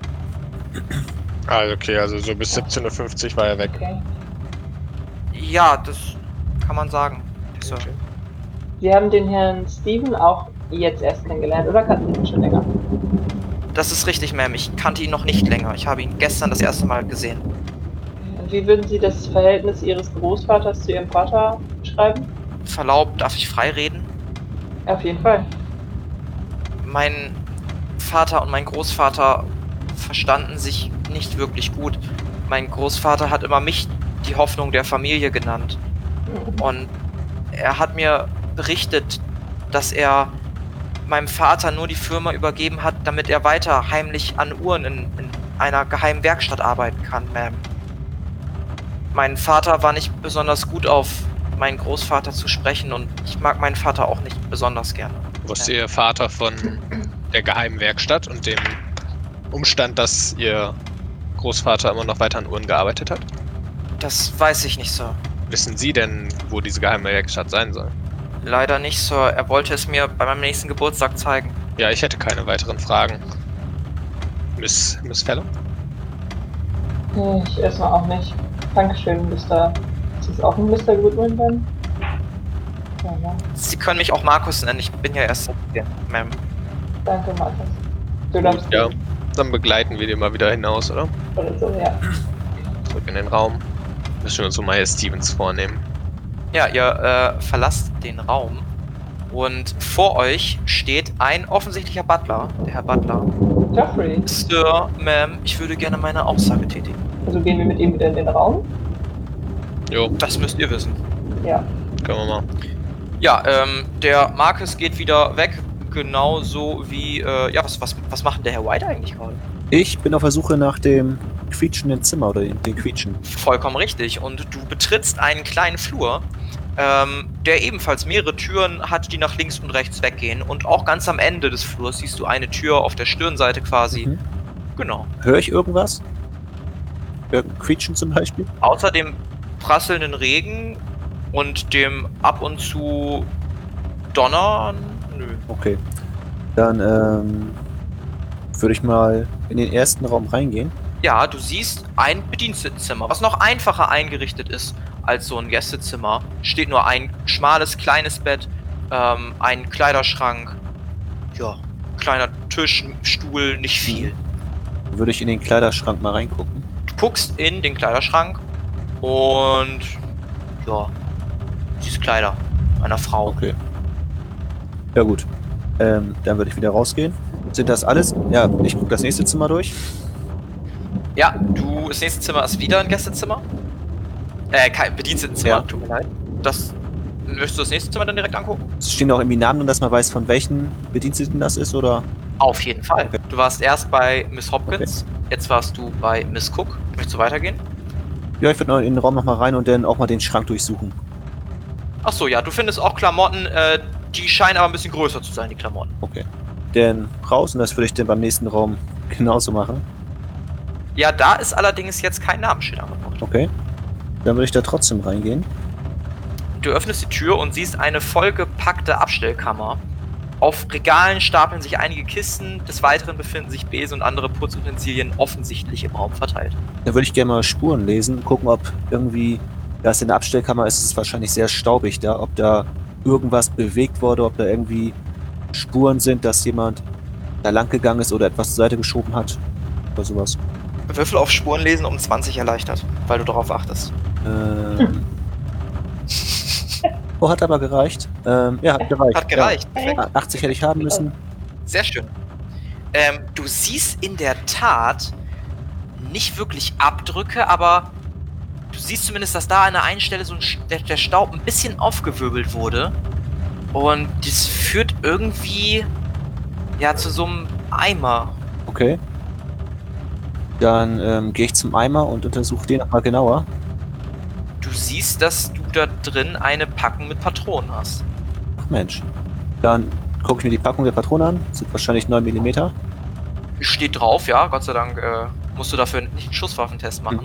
Ah, okay, also so bis siebzehn Uhr fünfzig war er weg. Okay. Ja, das kann man sagen, Sir. Okay. Sie haben den Herrn Steven auch jetzt erst kennengelernt, oder kannten Sie ihn schon länger? Das ist richtig, Ma'am. Ich kannte ihn noch nicht länger. Ich habe ihn gestern das erste Mal gesehen. Und wie würden Sie das Verhältnis Ihres Großvaters zu Ihrem Vater beschreiben? Verlaubt, darf ich frei reden? Auf jeden Fall. Mein Vater und mein Großvater verstanden sich nicht wirklich gut. Mein Großvater hat immer mich die Hoffnung der Familie genannt. Und er hat mir berichtet, dass er meinem Vater nur die Firma übergeben hat, damit er weiter heimlich an Uhren in, in einer geheimen Werkstatt arbeiten kann, Ma'am. Mein Vater war nicht besonders gut auf meinen Großvater zu sprechen und ich mag meinen Vater auch nicht besonders gerne. Wusste Ihr Vater von der geheimen Werkstatt und dem Umstand, dass Ihr Großvater immer noch weiter an Uhren gearbeitet hat? Das weiß ich nicht, Sir. Wissen Sie denn, wo diese geheime Werkstatt sein soll? Leider nicht, Sir. Er wollte es mir bei meinem nächsten Geburtstag zeigen. Ja, ich hätte keine weiteren Fragen. Miss, Miss Feller? Nee, ich erstmal auch nicht. Dankeschön, Mister Ist das auch ein Mister Goodwin dann? Ja, ja. Sie können mich auch Markus nennen. Ich bin ja erst hier, Ma'am. Danke, Markus. Du darfst Ja, dann begleiten wir den mal wieder hinaus, oder? oder so, ja. Zurück in den Raum. Müssen wir uns so mal Herr Stevens vornehmen. Ja, ihr äh, verlasst den Raum und vor euch steht ein offensichtlicher Butler, der Herr Butler. Jeffrey, Sir, Ma'am, ich würde gerne meine Aussage tätigen. also gehen wir mit ihm wieder in den Raum? Jo, Das müsst ihr wissen. Ja. können wir mal. Ja, ähm, der Marcus geht wieder weg, genauso wie, äh, ja, was, was, was macht denn der Herr White eigentlich gerade? Ich bin auf der Suche nach dem quietschenden Zimmer oder den, den Quietschen. Vollkommen richtig. Und du betrittst einen kleinen Flur, ähm, der ebenfalls mehrere Türen hat, die nach links und rechts weggehen. Und auch ganz am Ende des Flurs siehst du eine Tür auf der Stirnseite quasi. Mhm. Genau. Höre ich irgendwas? Irgendein Quietschen zum Beispiel? Außer dem prasselnden Regen und dem ab und zu Donnern. Nö. Okay. Dann ähm, würde ich mal in den ersten Raum reingehen. Ja, du siehst ein Bedienstetenzimmer, was noch einfacher eingerichtet ist als so ein Gästezimmer. Steht nur ein schmales, kleines Bett, ähm, ein Kleiderschrank, ja, kleiner Tisch, Stuhl, nicht viel. Dann würde ich in den Kleiderschrank mal reingucken. Du guckst in den Kleiderschrank und ja, siehst Kleider einer Frau. Okay. Ja gut. Ähm, dann würde ich wieder rausgehen. Sind das alles? Ja, ich gucke das nächste Zimmer durch. Ja, du, das nächste Zimmer ist wieder ein Gästezimmer. Äh, kein Bedienstetenzimmer, Ja. tut mir leid. Das, möchtest du das nächste Zimmer dann direkt angucken? Es stehen auch irgendwie Namen, und dass man weiß, von welchen Bediensteten das ist, oder? Auf jeden Fall. Okay. Du warst erst bei Miss Hopkins, jetzt warst du bei Miss Cook. Möchtest du weitergehen? Ja, ich würde in den Raum nochmal rein und dann auch mal den Schrank durchsuchen. Achso, ja, du findest auch Klamotten, äh, die scheinen aber ein bisschen größer zu sein, die Klamotten. Okay. Dann raus und das würde ich dann beim nächsten Raum genauso machen. Ja, da ist allerdings jetzt kein Namensschild angebracht. Okay. Dann würde ich da trotzdem reingehen. Du öffnest die Tür und siehst eine vollgepackte Abstellkammer. Auf Regalen stapeln sich einige Kisten, des Weiteren befinden sich Besen und andere Putzutensilien offensichtlich im Raum verteilt. Dann würde ich gerne mal Spuren lesen, gucken, ob irgendwie, da es in der Abstellkammer ist, ist es wahrscheinlich sehr staubig da, ob da irgendwas bewegt wurde, ob da irgendwie Spuren sind, dass jemand da lang gegangen ist oder etwas zur Seite geschoben hat oder sowas. Würfel auf Spuren lesen um zwanzig erleichtert, weil du darauf achtest. Ähm. Oh, hat aber gereicht. Ähm, ja, hat gereicht. Hat gereicht. Ja. Perfekt. achtzig hätte ich haben müssen. Sehr schön. Ähm, du siehst in der Tat nicht wirklich Abdrücke, aber du siehst zumindest, dass da an der einen Stelle so ein, der, der Staub ein bisschen aufgewirbelt wurde. Und das führt irgendwie ja zu so einem Eimer. Okay. Dann ähm, gehe ich zum Eimer und untersuche den nochmal genauer. Du siehst, dass du da drin eine Packung mit Patronen hast. Ach Mensch. Dann gucke ich mir die Packung der Patronen an. Das sind wahrscheinlich neun Millimeter. Steht drauf, ja, Gott sei Dank äh, musst du dafür nicht einen Schusswaffentest machen.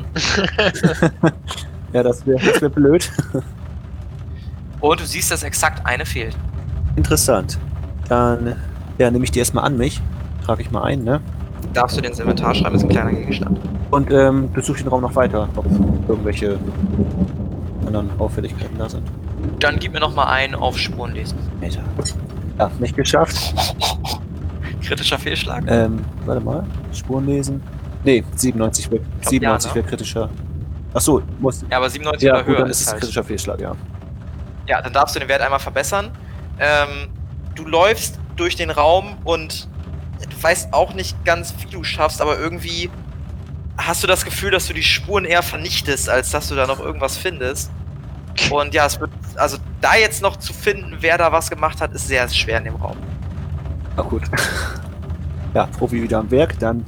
Ja, das wäre das wär blöd. Und du siehst, dass exakt eine fehlt. Interessant. Dann ja, nehme ich die erstmal an mich. Trage ich mal ein, ne? Darfst du den ins Inventar schreiben, ist ein kleiner Gegenstand. Und ähm, besuche den Raum noch weiter, ob irgendwelche anderen Auffälligkeiten da sind. Dann gib mir noch mal einen auf Spuren lesen. Alter. Ja, nicht geschafft. Kritischer Fehlschlag. Ähm, warte mal. Spuren lesen. Nee, siebenundneunzig wäre glaub, siebenundneunzig ja, wär kritischer. Achso, muss. Ja, aber siebenundneunzig Ja, oder gut, höher dann ist ist es halt. kritischer Fehlschlag, ja. Ja, dann darfst du den Wert einmal verbessern. Ähm, du läufst durch den Raum und du weißt auch nicht ganz, wie du schaffst, aber irgendwie hast du das Gefühl, dass du die Spuren eher vernichtest, als dass du da noch irgendwas findest. Und ja, es wird, also da jetzt noch zu finden, wer da was gemacht hat, ist sehr schwer in dem Raum. Na gut. Ja, Profi wieder am Werk, dann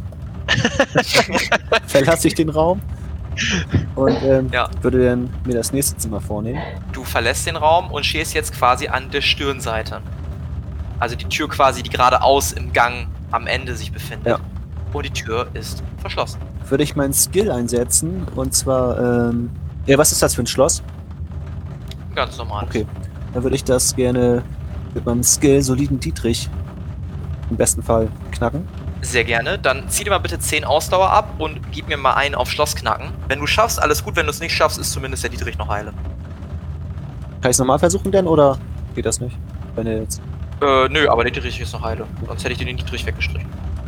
verlasse ich den Raum und ähm, Ja. würde dann mir das nächste Zimmer vornehmen. Du verlässt den Raum und stehst jetzt quasi an der Stirnseite. Also die Tür quasi, die geradeaus im Gang am Ende sich befindet. Ja. Und die Tür ist verschlossen. Würde ich meinen Skill einsetzen und zwar, ähm, ja, was ist das für ein Schloss? Ganz normal. Okay, dann würde ich das gerne mit meinem Skill soliden Dietrich im besten Fall knacken. Sehr gerne. Dann zieh dir mal bitte zehn Ausdauer ab und gib mir mal einen auf Schloss knacken. Wenn du schaffst, alles gut. Wenn du es nicht schaffst, ist zumindest der Dietrich noch heile. Kann ich es nochmal versuchen denn oder geht das nicht? Wenn er jetzt. Äh, nö, aber der Dietrich ist noch heile. Sonst hätte ich dir den Dietrich weggestrichen.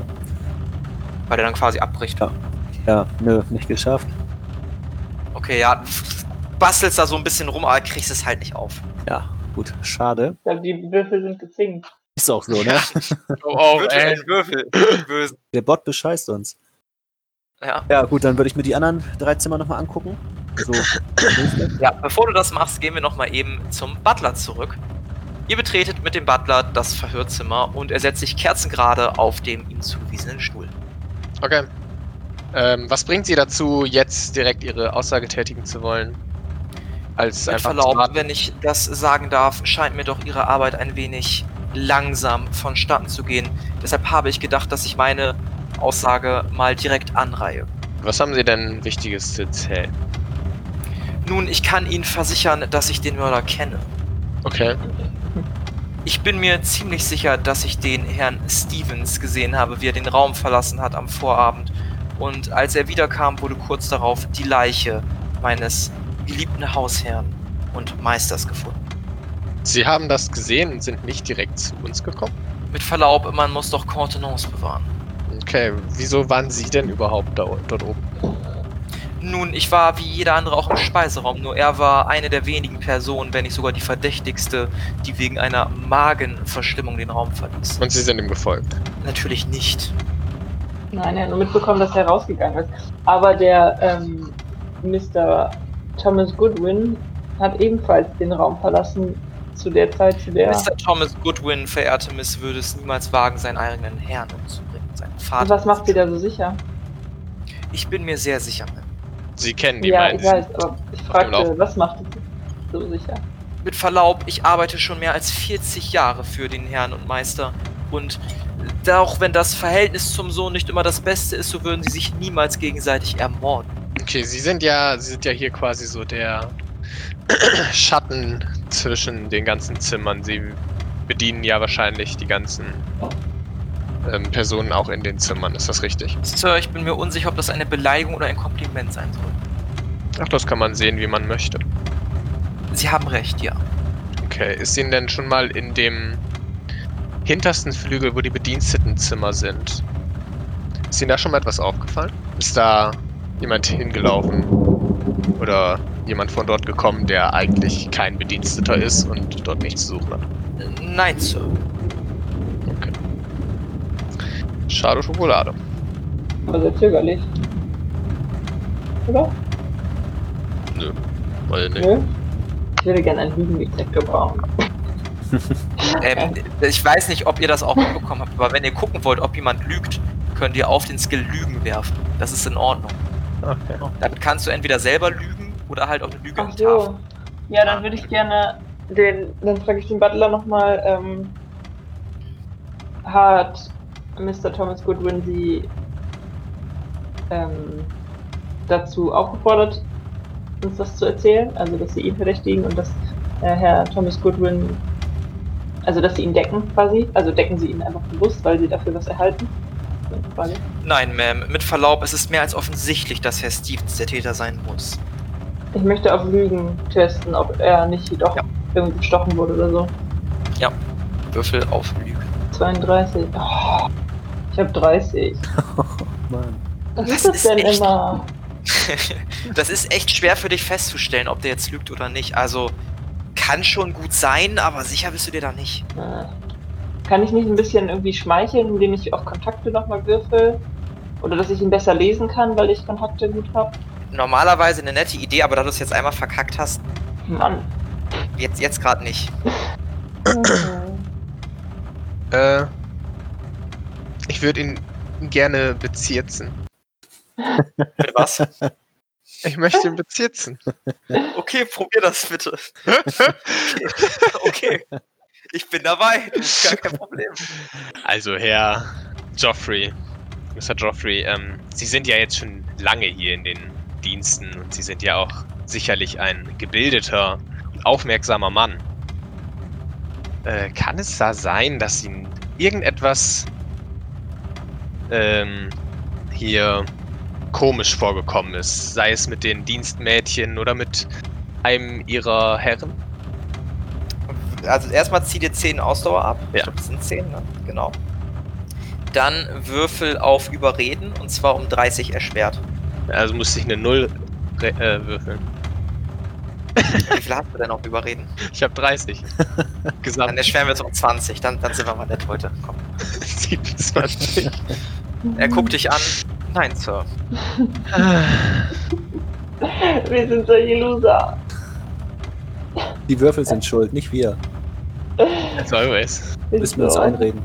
Weil der dann quasi abbricht. Ja. Ja, nö, nicht geschafft. Okay, ja. Bastelst da so ein bisschen rum, aber kriegst es halt nicht auf. Ja, gut, schade. Ich glaube, die Würfel sind gezinkt. Ist auch so, ne? Oh, oh Würfel, ey. ein Würfel. Die Bösen. Der Bot bescheißt uns. Ja. Ja, gut, dann würde ich mir die anderen drei Zimmer nochmal angucken. So, Ja, bevor du das machst, gehen wir nochmal eben zum Butler zurück. Ihr betretet mit dem Butler das Verhörzimmer und er setzt sich kerzengerade auf dem ihm zugewiesenen Stuhl. Okay. Ähm, was bringt Sie dazu, jetzt direkt Ihre Aussage tätigen zu wollen? Als Mit einfach Verlaub, zu warten? wenn ich das sagen darf, scheint mir doch Ihre Arbeit ein wenig langsam vonstatten zu gehen. Deshalb habe ich gedacht, dass ich meine Aussage mal direkt anreihe. Was haben Sie denn Wichtiges zu erzählen? Nun, ich kann Ihnen versichern, dass ich den Mörder kenne. Okay. Ich bin mir ziemlich sicher, dass ich den Herrn Stevens gesehen habe, wie er den Raum verlassen hat am Vorabend. Und als er wiederkam, wurde kurz darauf die Leiche meines geliebten Hausherrn und Meisters gefunden. Sie haben das gesehen und sind nicht direkt zu uns gekommen? Mit Verlaub, man muss doch Kontenance bewahren. Okay, wieso waren Sie denn überhaupt da, dort oben? Nun, ich war wie jeder andere auch im Speiseraum, nur er war eine der wenigen Personen, wenn nicht sogar die verdächtigste, die wegen einer Magenverstimmung den Raum verließ. Und Sie sind ihm gefolgt? Natürlich nicht. Nein, er hat nur mitbekommen, dass er rausgegangen ist. Aber der ähm, Mister Thomas Goodwin hat ebenfalls den Raum verlassen zu der Zeit, zu der... Mister Thomas Goodwin, verehrte Miss, würde es niemals wagen, seinen eigenen Herrn umzubringen. Seinen Vater. Und was macht sie da so sicher? Ich bin mir sehr sicher, Ma'am. Sie kennen die Ja, meinen. ich weiß, aber ich fragte, Laufen. was macht sie so sicher? Mit Verlaub, ich arbeite schon mehr als vierzig Jahre für den Herrn und Meister. Und da auch wenn das Verhältnis zum Sohn nicht immer das Beste ist, so würden sie sich niemals gegenseitig ermorden. Okay, Sie sind ja, Sie sind ja hier quasi so der Schatten zwischen den ganzen Zimmern. Sie bedienen ja wahrscheinlich die ganzen ähm, Personen auch in den Zimmern. Ist das richtig? Sir, ich bin mir unsicher, ob das eine Beleidigung oder ein Kompliment sein soll. Ach, das kann man sehen, wie man möchte. Sie haben recht, ja. Okay, ist Ihnen denn schon mal in dem hintersten Flügel, wo die Bedienstetenzimmer sind, ist Ihnen da schon mal etwas aufgefallen? Ist da jemand hingelaufen? Oder jemand von dort gekommen, der eigentlich kein Bediensteter ist und dort nichts zu suchen hat? Nein, Sir. Okay. Schade Schokolade. Aber sehr zögerlich. Oder? Nö. Weil nicht. Nö? Ich würde gerne einen Lügendetektor brauchen. Ähm, ich weiß nicht, ob ihr das auch mitbekommen habt, aber wenn ihr gucken wollt, ob jemand lügt, könnt ihr auf den Skill Lügen werfen. Das ist in Ordnung. Okay. Damit kannst du entweder selber lügen oder halt auch eine Lüge Ach im Tafel. so. Ja, dann würde ich gerne den, dann frage ich den Butler nochmal, ähm, hat Mister Thomas Goodwin sie ähm, dazu aufgefordert, uns das zu erzählen? Also, dass sie ihn verdächtigen und dass äh, Herr Thomas Goodwin, also, dass sie ihn decken quasi? Also, decken sie ihn einfach bewusst, weil sie dafür was erhalten? Das ist eine Frage. Nein, Ma'am, mit Verlaub, es ist mehr als offensichtlich, dass Herr Stevens der Täter sein muss. Ich möchte auf Lügen testen, ob er nicht doch Ja. irgendwie gestochen wurde oder so. Würfel auf Lügen. zweiunddreißig. Oh, ich habe dreißig. Oh, Mann. Was Das ist das ist denn echt- immer? Das ist echt schwer für dich festzustellen, ob der jetzt lügt oder nicht. Also, kann schon gut sein, aber sicher bist du dir da nicht. Äh, Kann ich nicht ein bisschen irgendwie schmeicheln, indem ich auf Kontakte nochmal würfel? Oder dass ich ihn besser lesen kann, weil ich Kontakte gut habe? Normalerweise eine nette Idee, aber da du es jetzt einmal verkackt hast, Mann. jetzt, jetzt gerade nicht. Äh, ich würde ihn gerne bezirzen. Bitte was? Ich möchte ihn bezirzen. Okay, probier das bitte. Okay. Okay. Ich bin dabei. Gar kein Problem. Also, Herr Joffrey, Mister Joffrey, ähm, Sie sind ja jetzt schon lange hier in den Diensten und Sie sind ja auch sicherlich ein gebildeter und aufmerksamer Mann. Äh, kann es da sein, dass Ihnen irgendetwas ähm, hier komisch vorgekommen ist? Sei es mit den Dienstmädchen oder mit einem Ihrer Herren? Also erstmal zieh dir zehn Ausdauer ab. Ja. Ich glaube, das sind zehn, ne? Genau. Dann Würfel auf Überreden und zwar um dreißig erschwert. Also musste ich eine Null re- äh, würfeln. Wie viel hast du denn auf Überreden? Ich habe dreißig. Dann Gesamt erschweren wir es um zwanzig. Dann, dann sind wir mal nett heute. Komm. siebenundzwanzig. Er guckt dich an. Nein, Sir. Wir sind solche Loser. Die Würfel sind schuld, nicht wir. As always. Müssen wir uns So. einreden.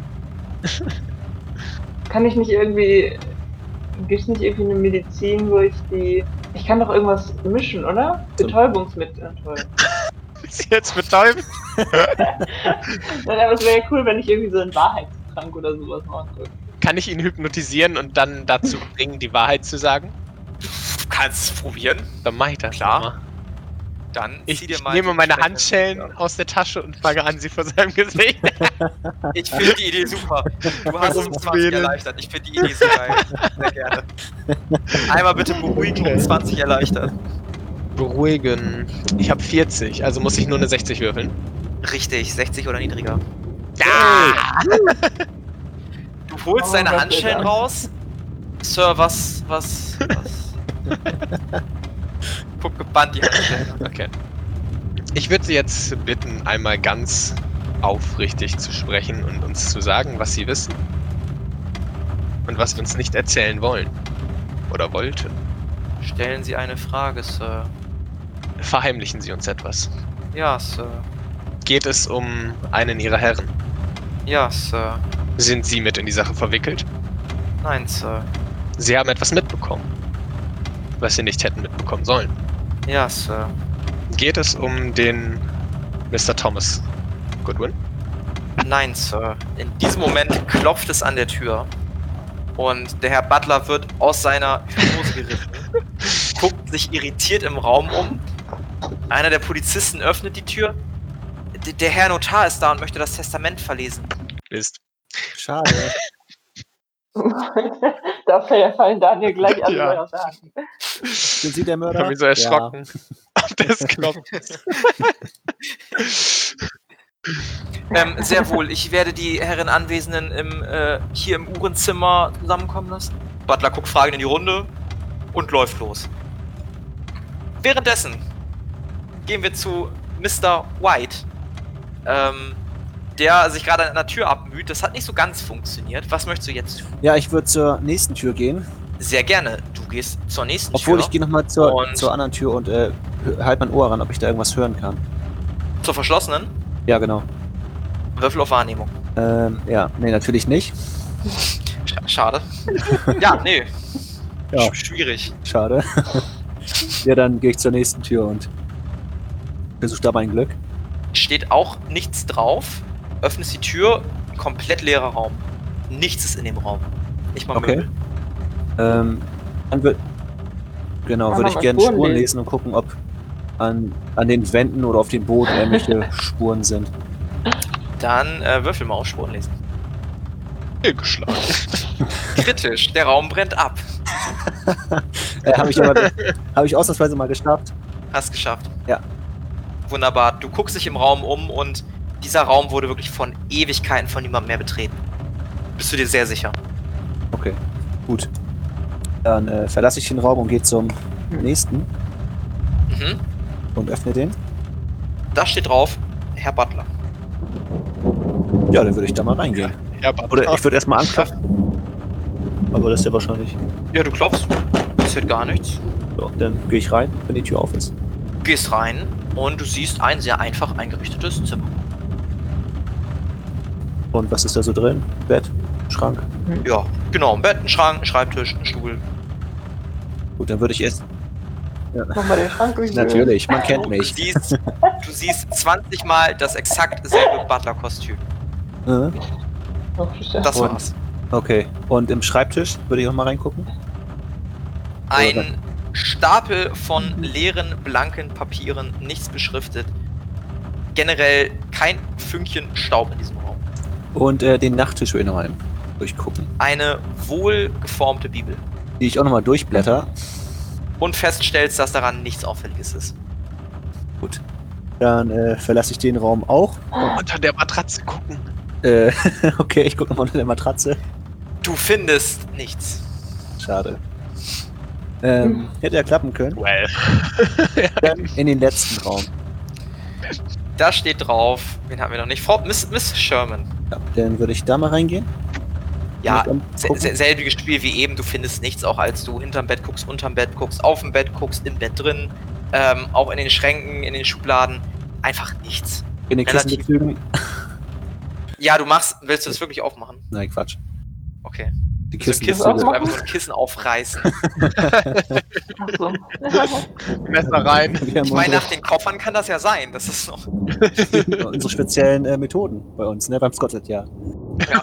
Kann ich nicht irgendwie. Gibt es nicht irgendwie eine Medizin, wo ich die. Ich kann doch irgendwas mischen, oder? Betäubungsmittel. äh, toll. Ist sie jetzt betäubt? Nein, aber es wäre ja cool, wenn ich irgendwie so einen Wahrheitstrank oder sowas machen könnte. Kann ich ihn hypnotisieren und dann dazu bringen, die Wahrheit zu sagen? Du kannst es probieren. Dann mach ich das. Klar. mal. Dann Ich, zieh dir ich mal. nehme die meine Schwäche- Handschellen aus der Tasche und fange an, sie vor seinem Gesicht. Ich finde die Idee super. Du hast es um zwanzig Rumquälen. erleichtert. Ich finde die Idee so geil. Sehr gerne. Einmal bitte beruhigen um zwanzig erleichtert. Beruhigen. Ich habe vierzig, also muss ich nur eine sechzig würfeln. Richtig, sechzig oder niedriger. Ja! Du holst Oh, deine Gott Handschellen sei Dank. raus. Sir, was, was, was? Guck gebannt die Handschellen. Okay. Ich würde Sie jetzt bitten, einmal ganz aufrichtig zu sprechen und uns zu sagen, was Sie wissen. Und was Sie uns nicht erzählen wollen. Oder wollten. Stellen Sie eine Frage, Sir. Verheimlichen Sie uns etwas. Ja, Sir. Geht es um einen Ihrer Herren? Ja, Sir. Sind Sie mit in die Sache verwickelt? Nein, Sir. Sie haben etwas mitbekommen, was Sie nicht hätten mitbekommen sollen. Ja, Sir. Geht es um den Mister Thomas Goodwin? Nein, Sir. In diesem Moment klopft es an der Tür und der Herr Butler wird aus seiner Hypnose gerissen, guckt sich irritiert im Raum um. Einer der Polizisten öffnet die Tür. D- Der Herr Notar ist da und möchte das Testament verlesen. Ist. Schade. Da fallen Daniel gleich alle Ja. aus der Hand. Sind Sie der Ich Mörder? habe mich so erschrocken. Auf des Knopfs. Ähm, sehr wohl. Ich werde die Herren Anwesenden im, äh, hier im Uhrenzimmer zusammenkommen lassen. Butler guckt fragend in die Runde und läuft los. Währenddessen gehen wir zu Mister White, ähm, der sich gerade an der Tür abmüht. Das hat nicht so ganz funktioniert. Was möchtest du jetzt tun? Ja, ich würde zur nächsten Tür gehen. Sehr gerne. Du gehst zur nächsten Obwohl, Tür. ich gehe nochmal zur, Und- zur anderen Tür und äh, halt mein Ohr ran, ob ich da irgendwas hören kann. Zur verschlossenen. Ja, genau. Würfel auf Wahrnehmung. Ähm, ja, nee, natürlich nicht. Sch- Schade. Ja, nee. Ja. Sch- Schwierig. Schade. Ja, dann gehe ich zur nächsten Tür und versuche da mein Glück. Steht auch nichts drauf. Öffnest die Tür, komplett leerer Raum. Nichts ist in dem Raum. Nicht mal Okay. Möbel. Ähm, dann wird genau, Kann würde man ich mal gerne Spuren Spuren lesen? lesen und gucken, ob an, an den Wänden oder auf dem Boden irgendwelche Spuren sind. Dann äh, würfel mal auf Spuren lesen. Fehlgeschlagen. Kritisch, der Raum brennt ab. Äh, habe ich aber habe ich ausnahmsweise mal geschafft. Hast geschafft. Ja. Wunderbar. Du guckst dich im Raum um und dieser Raum wurde wirklich von Ewigkeiten von niemandem mehr betreten. Bist du dir sehr sicher? Okay, gut. Dann äh, verlasse ich den Raum und gehe zum nächsten Mhm. und öffne den. Da steht drauf, Herr Butler. Ja, dann würde ich da mal reingehen. Ja, aber Oder ich würde erstmal anklopfen. Aber das ist ja wahrscheinlich. Ja, du klopfst. Passiert gar nichts. So, dann gehe ich rein, wenn die Tür auf ist. Du gehst rein und du siehst ein sehr einfach eingerichtetes Zimmer. Und was ist da so drin? Bett, Schrank. Ja, genau. Ein Bett, ein Schrank, ein Schreibtisch, ein Stuhl. Gut, dann würde ich erst. Mach mal den Schrank durch. Natürlich, man kennt Du mich. siehst, du siehst zwanzig Mal das exakt selbe Butler-Kostüm. Äh, Das Und- war's. Okay, und im Schreibtisch würde ich auch mal reingucken. Ein Stapel von leeren, blanken Papieren, nichts beschriftet. Generell kein Fünkchen Staub in diesem Raum. Und äh, den Nachttisch würde ich nochmal durchgucken. Eine wohlgeformte Bibel. Die ich auch nochmal durchblätter. Und feststellst, dass daran nichts Auffälliges ist. Gut. Dann äh, verlasse ich den Raum auch. unter der Matratze gucken. Äh, okay, ich gucke nochmal unter der Matratze. Du findest nichts. Schade. Ähm, hätte ja klappen können. Well. Dann in den letzten Raum. Da steht drauf, wen haben wir noch nicht? Frau Miss, Miss Sherman. Ja, dann würde ich da mal reingehen. Ja, Und se- gucken. se- selbiges Spiel wie eben, du findest nichts, auch als du hinterm Bett guckst, unterm Bett guckst, auf dem Bett guckst, im Bett drin, ähm, auch in den Schränken, in den Schubladen. Einfach nichts. In den relativ- Kissenbezügen. Ja, du machst, willst du das wirklich aufmachen? Nein, Quatsch. Okay. Die So ein Kissen, Kissenbezüge. du einfach so ein Kissen aufreißen. Ach so. Messer rein. Wir haben Ich meine, unsere, nach den Koffern kann das ja sein. Das ist noch. unsere speziellen äh, Methoden bei uns, ne? Beim Scotland, ja. Ja.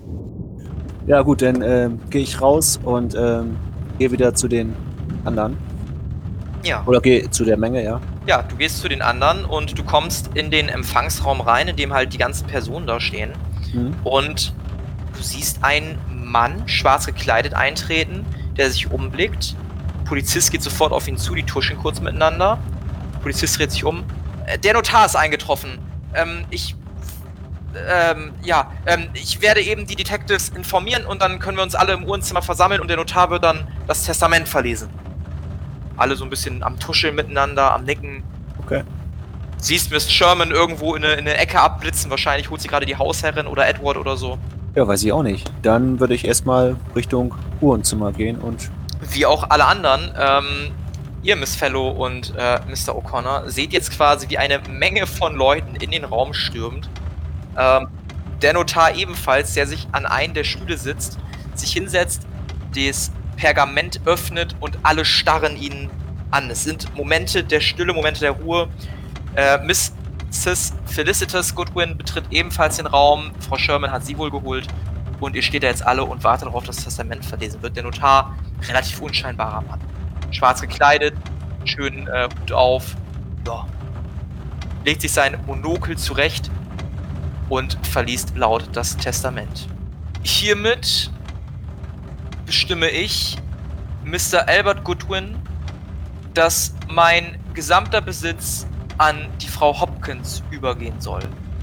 Ja gut, dann ähm, gehe ich raus und ähm, gehe wieder zu den anderen. Ja. Oder gehe zu der Menge, ja. Ja, du gehst zu den anderen und du kommst in den Empfangsraum rein, in dem halt die ganzen Personen da stehen. Mhm. Und du siehst einen Mann, schwarz gekleidet, eintreten, der sich umblickt. Polizist geht sofort auf ihn zu, die tuschen kurz miteinander. Polizist dreht sich um. Äh, Der Notar ist eingetroffen. Ähm, ich. Ähm, ja, ähm, ich werde eben die Detectives informieren und dann können wir uns alle im Uhrenzimmer versammeln und der Notar wird dann das Testament verlesen. Alle so ein bisschen am Tuscheln miteinander, am Nicken. Okay. Siehst Miss Sherman irgendwo in eine, in eine Ecke abblitzen, wahrscheinlich holt sie gerade die Hausherrin oder Edward oder so. Ja, weiß ich auch nicht. Dann würde ich erstmal Richtung Uhrenzimmer gehen und Wie auch alle anderen, ähm, ihr, Miss Fellow und äh, Mister O'Connor, seht jetzt quasi, wie eine Menge von Leuten in den Raum stürmt. Ähm, der Notar ebenfalls, der sich an einen der Stühle sitzt, sich hinsetzt, das Pergament öffnet und alle starren ihn an. Es sind Momente der Stille, Momente der Ruhe. Äh, Misses Felicitas Goodwin betritt ebenfalls den Raum. Frau Sherman hat sie wohl geholt. Und ihr steht da jetzt alle und wartet darauf, dass das Testament verlesen wird. Der Notar, relativ unscheinbarer Mann. Schwarz gekleidet, schönen äh, Hut auf. Ja. Legt sich sein Monokel zurecht und verliest laut das Testament. Hiermit bestimme ich, Mister Albert Goodwin, dass mein gesamter Besitz an die Frau Hopkins übergehen soll.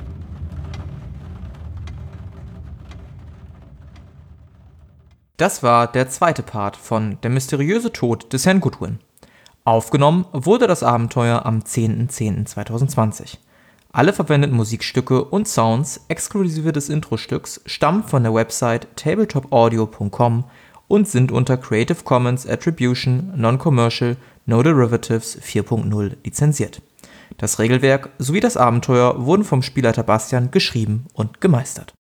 Das war der zweite Part von Der mysteriöse Tod des Herrn Goodwin. Aufgenommen wurde das Abenteuer am zehnten zehnten zweitausendzwanzig. Alle verwendeten Musikstücke und Sounds exklusive des Introstücks stammen von der Website tabletop audio punkt com und sind unter Creative Commons Attribution Non-Commercial No Derivatives vier punkt null lizenziert. Das Regelwerk sowie das Abenteuer wurden vom Spielleiter Bastian geschrieben und gemeistert.